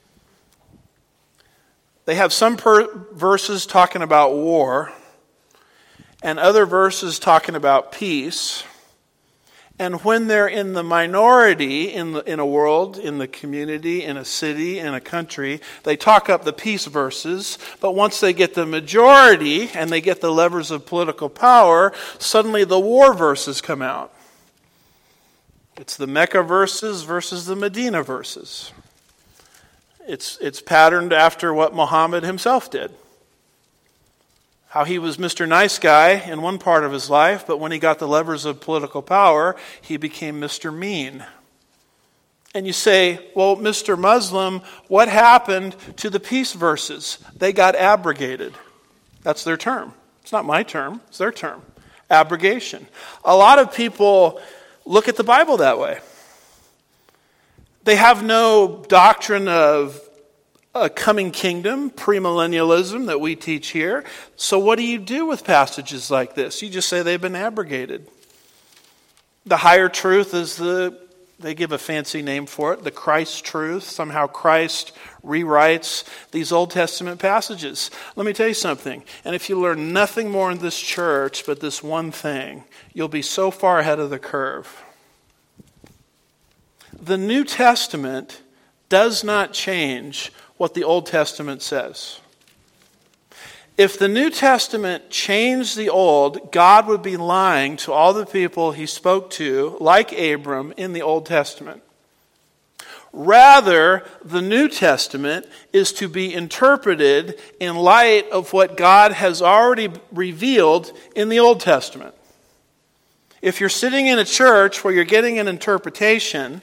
They have some per- verses talking about war and other verses talking about peace. And when they're in the minority in the, in a world, in the community, in a city, in a country, they talk up the peace verses. But once they get the majority and they get the levers of political power, suddenly the war verses come out. It's the Mecca verses versus the Medina verses. It's, it's patterned after what Muhammad himself did. How he was Mister Nice Guy in one part of his life, but when he got the levers of political power, he became Mister Mean. And you say, well, Mister Muslim, what happened to the peace verses? They got abrogated. That's their term. It's not my term. It's their term. Abrogation. A lot of people look at the Bible that way. They have no doctrine of a coming kingdom, premillennialism that we teach here. So what do you do with passages like this? You just say they've been abrogated. The higher truth is the, they give a fancy name for it, the Christ truth. Somehow Christ rewrites these Old Testament passages. Let me tell you something. And if you learn nothing more in this church but this one thing, you'll be so far ahead of the curve. The New Testament does not change what the Old Testament says. If the New Testament changed the Old, God would be lying to all the people he spoke to, like Abram, in the Old Testament. Rather, the New Testament is to be interpreted in light of what God has already revealed in the Old Testament. If you're sitting in a church where you're getting an interpretation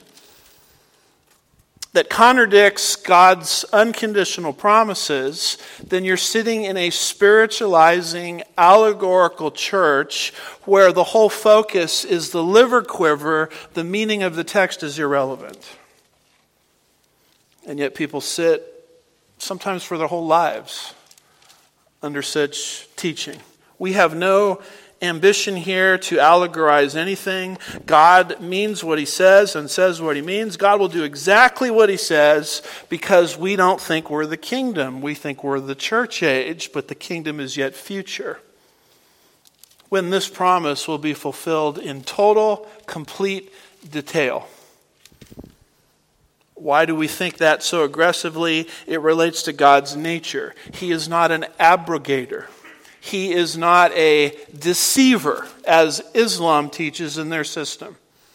that contradicts God's unconditional promises, then you're sitting in a spiritualizing, allegorical church where the whole focus is the liver quiver, the meaning of the text is irrelevant. And yet people sit, sometimes for their whole lives, under such teaching. We have no ambition here to allegorize anything. God means what he says and says what he means. God will do exactly what he says because we don't think we're the kingdom. We think we're the church age, but the kingdom is yet future, when this promise will be fulfilled in total, complete detail. Why do we think that so aggressively? It relates to God's nature. He is not an abrogator. He is not a deceiver, as Islam teaches in their system.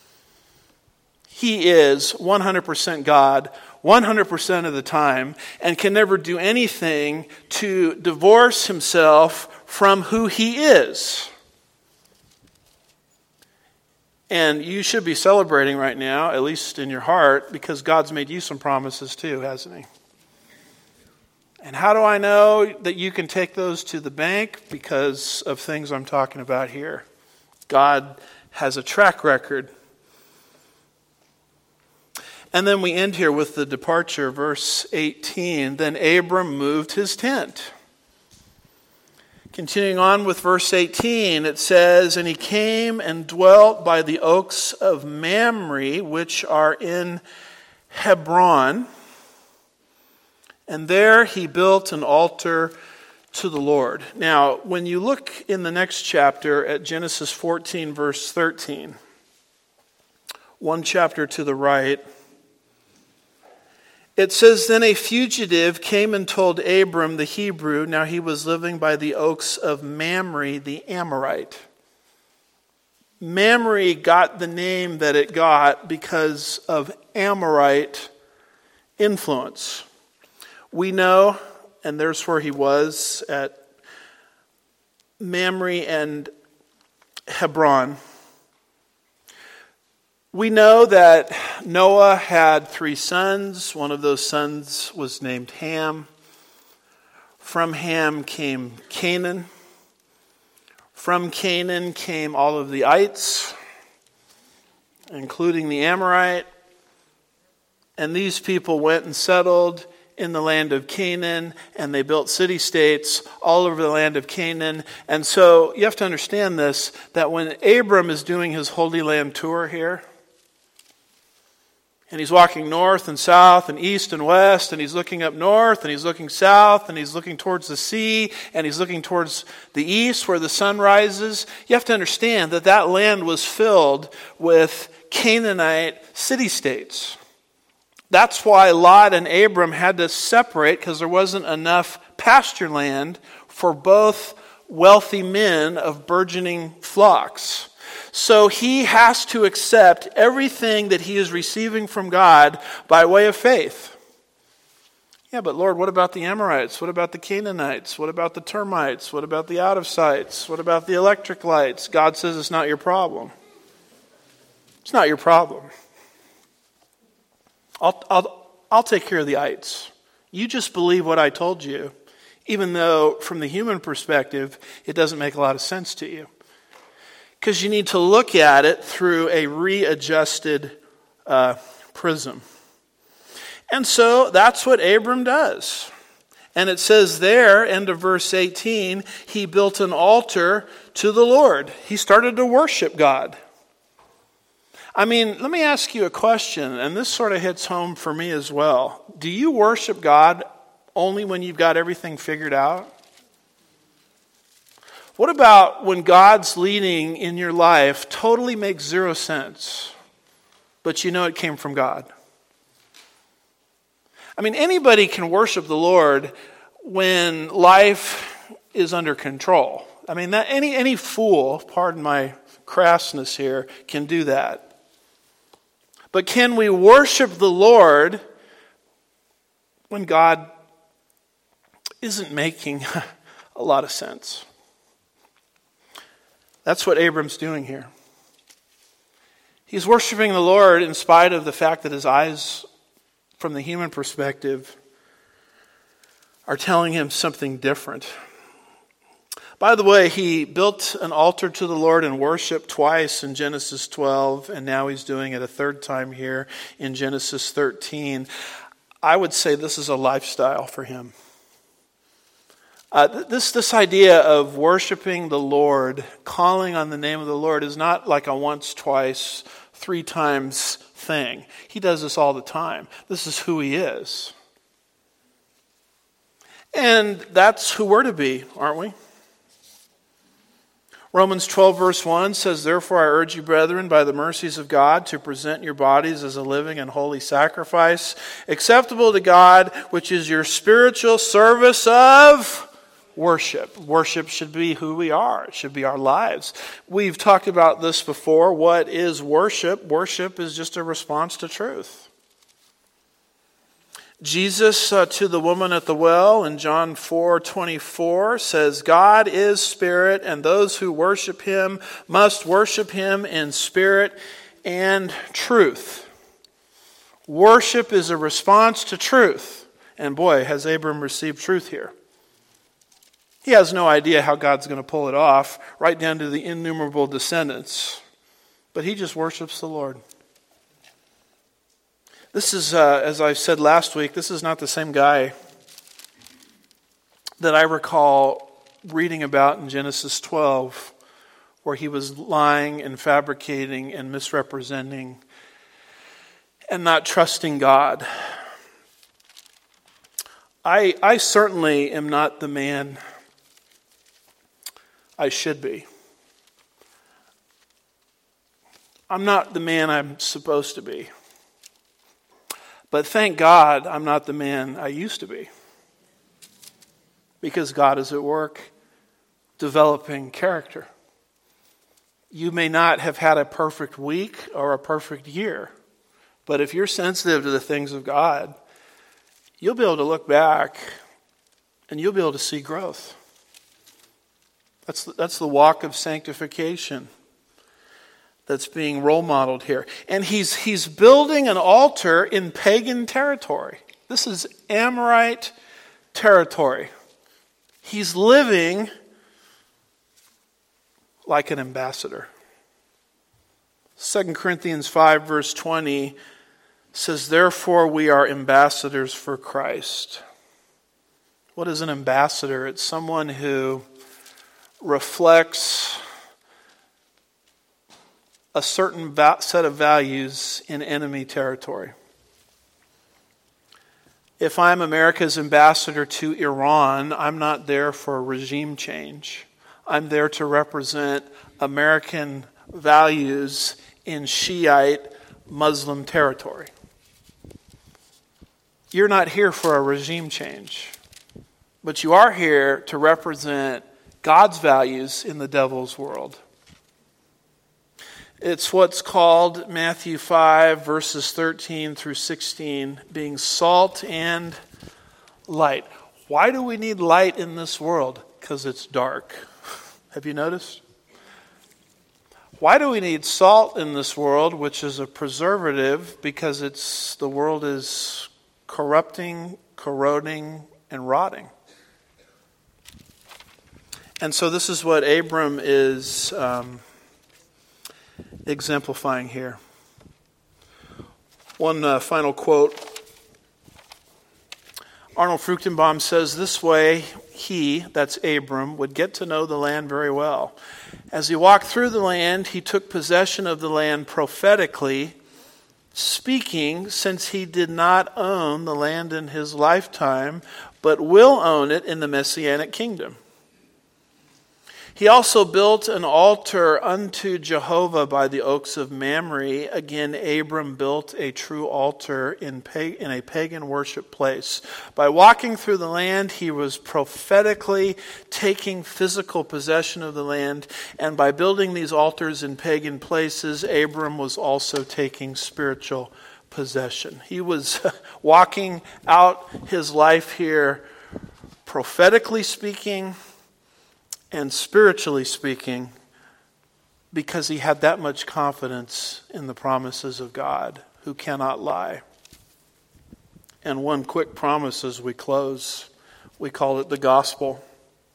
He is one hundred percent God, one hundred percent of the time, and can never do anything to divorce himself from who he is. And you should be celebrating right now, at least in your heart, because God's made you some promises too, hasn't he? And how do I know that you can take those to the bank? Because of things I'm talking about here. God has a track record. And then we end here with the departure, verse eighteen. Then Abram moved his tent. Continuing on with verse eighteen, it says, and he came and dwelt by the oaks of Mamre, which are in Hebron. And there he built an altar to the Lord. Now, when you look in the next chapter at Genesis fourteen, verse thirteen, one chapter to the right, it says, then a fugitive came and told Abram the Hebrew, now he was living by the oaks of Mamre the Amorite. Mamre got the name that it got because of Amorite influence. We know, and there's where he was, at Mamre and Hebron. We know that Noah had three sons. One of those sons was named Ham. From Ham came Canaan. From Canaan came all of the ites, including the Amorite. And these people went and settled in the land of Canaan, and they built city-states all over the land of Canaan. And so you have to understand this, that when Abram is doing his Holy Land tour here, and he's walking north and south and east and west, and he's looking up north, and he's looking south, and he's looking towards the sea, and he's looking towards the east where the sun rises, you have to understand that that land was filled with Canaanite city-states. That's why Lot and Abram had to separate, because there wasn't enough pasture land for both wealthy men of burgeoning flocks. So he has to accept everything that he is receiving from God by way of faith. Yeah, but Lord, what about the Amorites? What about the Canaanites? What about the termites? What about the out-of-sights? What about the electric lights? God says it's not your problem. It's not your problem. I'll, I'll, I'll take care of the ites. You just believe what I told you, even though from the human perspective, it doesn't make a lot of sense to you. Because you need to look at it through a readjusted uh, prism. And so that's what Abram does. And it says there, end of verse eighteen, he built an altar to the Lord. He started to worship God. I mean, let me ask you a question, and this sort of hits home for me as well. Do you worship God only when you've got everything figured out? What about when God's leading in your life totally makes zero sense, but you know it came from God? I mean, anybody can worship the Lord when life is under control. I mean, that, any any fool, pardon my crassness here, can do that. But can we worship the Lord when God isn't making a lot of sense? That's what Abram's doing here. He's worshiping the Lord in spite of the fact that his eyes, from the human perspective, are telling him something different. By the way, he built an altar to the Lord and worshiped twice in Genesis twelve, and now he's doing it a third time here in Genesis thirteen. I would say this is a lifestyle for him. Uh, this, this idea of worshiping the Lord, calling on the name of the Lord, is not like a once, twice, three times thing. He does this all the time. This is who he is. And that's who we're to be, aren't we? Romans twelve verse one says, "Therefore I urge you, brethren, by the mercies of God, to present your bodies as a living and holy sacrifice, acceptable to God, which is your spiritual service of worship." Worship should be who we are. It should be our lives. We've talked about this before. What is worship? Worship is just a response to truth. Jesus uh, to the woman at the well in John four twenty-four says, "God is spirit, and those who worship him must worship him in spirit and truth." Worship is a response to truth. And boy, has Abram received truth here. He has no idea how God's going to pull it off, right down to the innumerable descendants. But he just worships the Lord. This is, uh, as I said last week, this is not the same guy that I recall reading about in Genesis twelve, where he was lying and fabricating and misrepresenting and not trusting God. I, I certainly am not the man I should be. I'm not the man I'm supposed to be. But thank God I'm not the man I used to be. Because God is at work developing character. You may not have had a perfect week or a perfect year, but if you're sensitive to the things of God, you'll be able to look back and you'll be able to see growth. That's the, that's the walk of sanctification that's being role modeled here. And he's he's building an altar in pagan territory. This is Amorite territory. He's living like an ambassador. Second Corinthians five verse twenty says, "Therefore we are ambassadors for Christ." What is an ambassador? It's someone who reflects a certain va- set of values in enemy territory. If I'm America's ambassador to Iran, I'm not there for regime change. I'm there to represent American values in Shiite Muslim territory. You're not here for a regime change, but you are here to represent God's values in the devil's world. It's what's called Matthew five, verses thirteen through sixteen, being salt and light. Why do we need light in this world? Because it's dark. Have you noticed? Why do we need salt in this world, which is a preservative? Because it's the world is corrupting, corroding, and rotting. And so this is what Abram is um, exemplifying here. One uh, final quote. Arnold Fruchtenbaum says, this way he, that's Abram, would get to know the land very well. As he walked through the land, he took possession of the land prophetically, speaking, since he did not own the land in his lifetime, but will own it in the Messianic kingdom. He also built an altar unto Jehovah by the oaks of Mamre. Again, Abram built a true altar in, pag- in a pagan worship place. By walking through the land, he was prophetically taking physical possession of the land. And by building these altars in pagan places, Abram was also taking spiritual possession. He was walking out his life here, prophetically speaking, and spiritually speaking, because he had that much confidence in the promises of God, who cannot lie. And one quick promise as we close, we call it the gospel.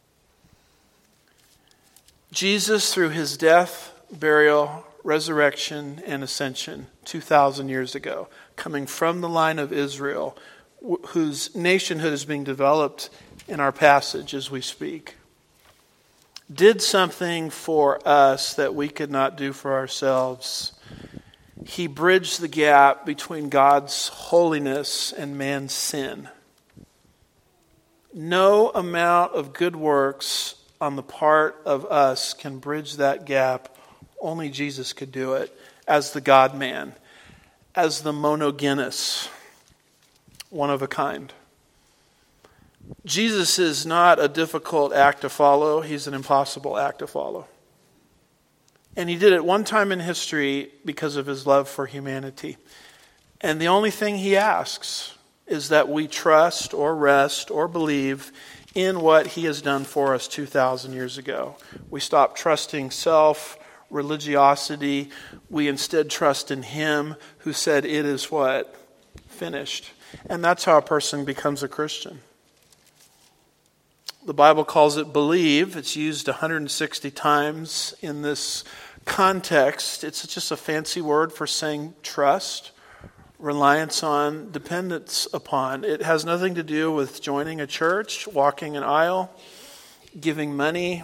Jesus, through his death, burial, resurrection, and ascension two thousand years ago, coming from the line of Israel, whose nationhood is being developed in our passage as we speak, did something for us that we could not do for ourselves. He bridged the gap between God's holiness and man's sin. No amount of good works on the part of us can bridge that gap. Only Jesus could do it as the God-man, as the monogenes, one of a kind. Jesus is not a difficult act to follow. He's an impossible act to follow. And he did it one time in history because of his love for humanity. And the only thing he asks is that we trust or rest or believe in what he has done for us two thousand years ago. We stop trusting self, religiosity. We instead trust in him who said it is what? Finished. And that's how a person becomes a Christian. The Bible calls it believe. It's used one hundred sixty times in this context. It's just a fancy word for saying trust, reliance on, dependence upon. It has nothing to do with joining a church, walking an aisle, giving money,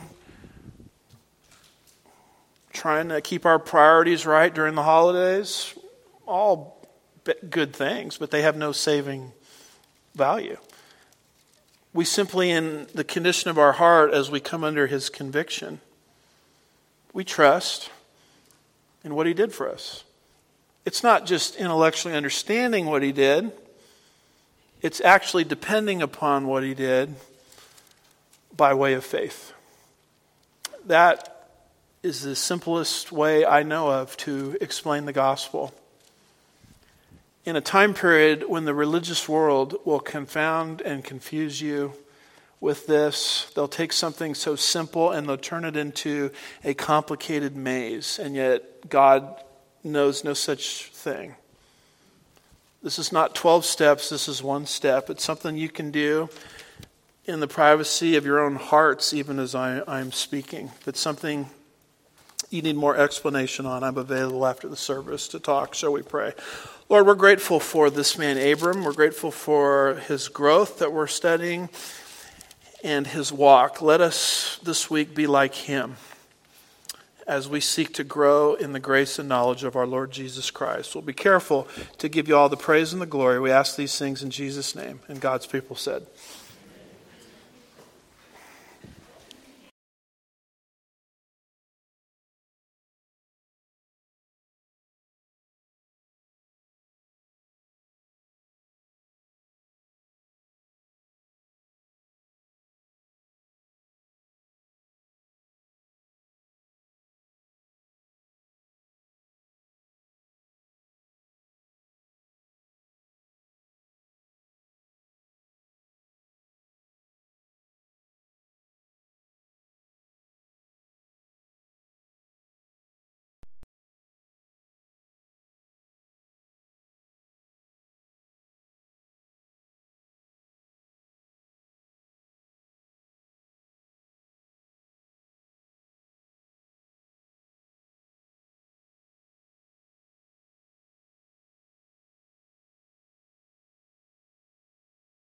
trying to keep our priorities right during the holidays. All good things, but they have no saving value. We simply, in the condition of our heart as we come under his conviction, we trust in what he did for us. It's not just intellectually understanding what he did. It's actually depending upon what he did by way of faith. That is the simplest way I know of to explain the gospel. In a time period when the religious world will confound and confuse you with this, they'll take something so simple and they'll turn it into a complicated maze. And yet God knows no such thing. This is not twelve steps, this is one step. It's something you can do in the privacy of your own hearts, even as I, I'm speaking. If it's something you need more explanation on, I'm available after the service to talk. Shall we pray? Lord, we're grateful for this man Abram. We're grateful for his growth that we're studying and his walk. Let us this week be like him as we seek to grow in the grace and knowledge of our Lord Jesus Christ. We'll be careful to give you all the praise and the glory. We ask these things in Jesus' name. And God's people said,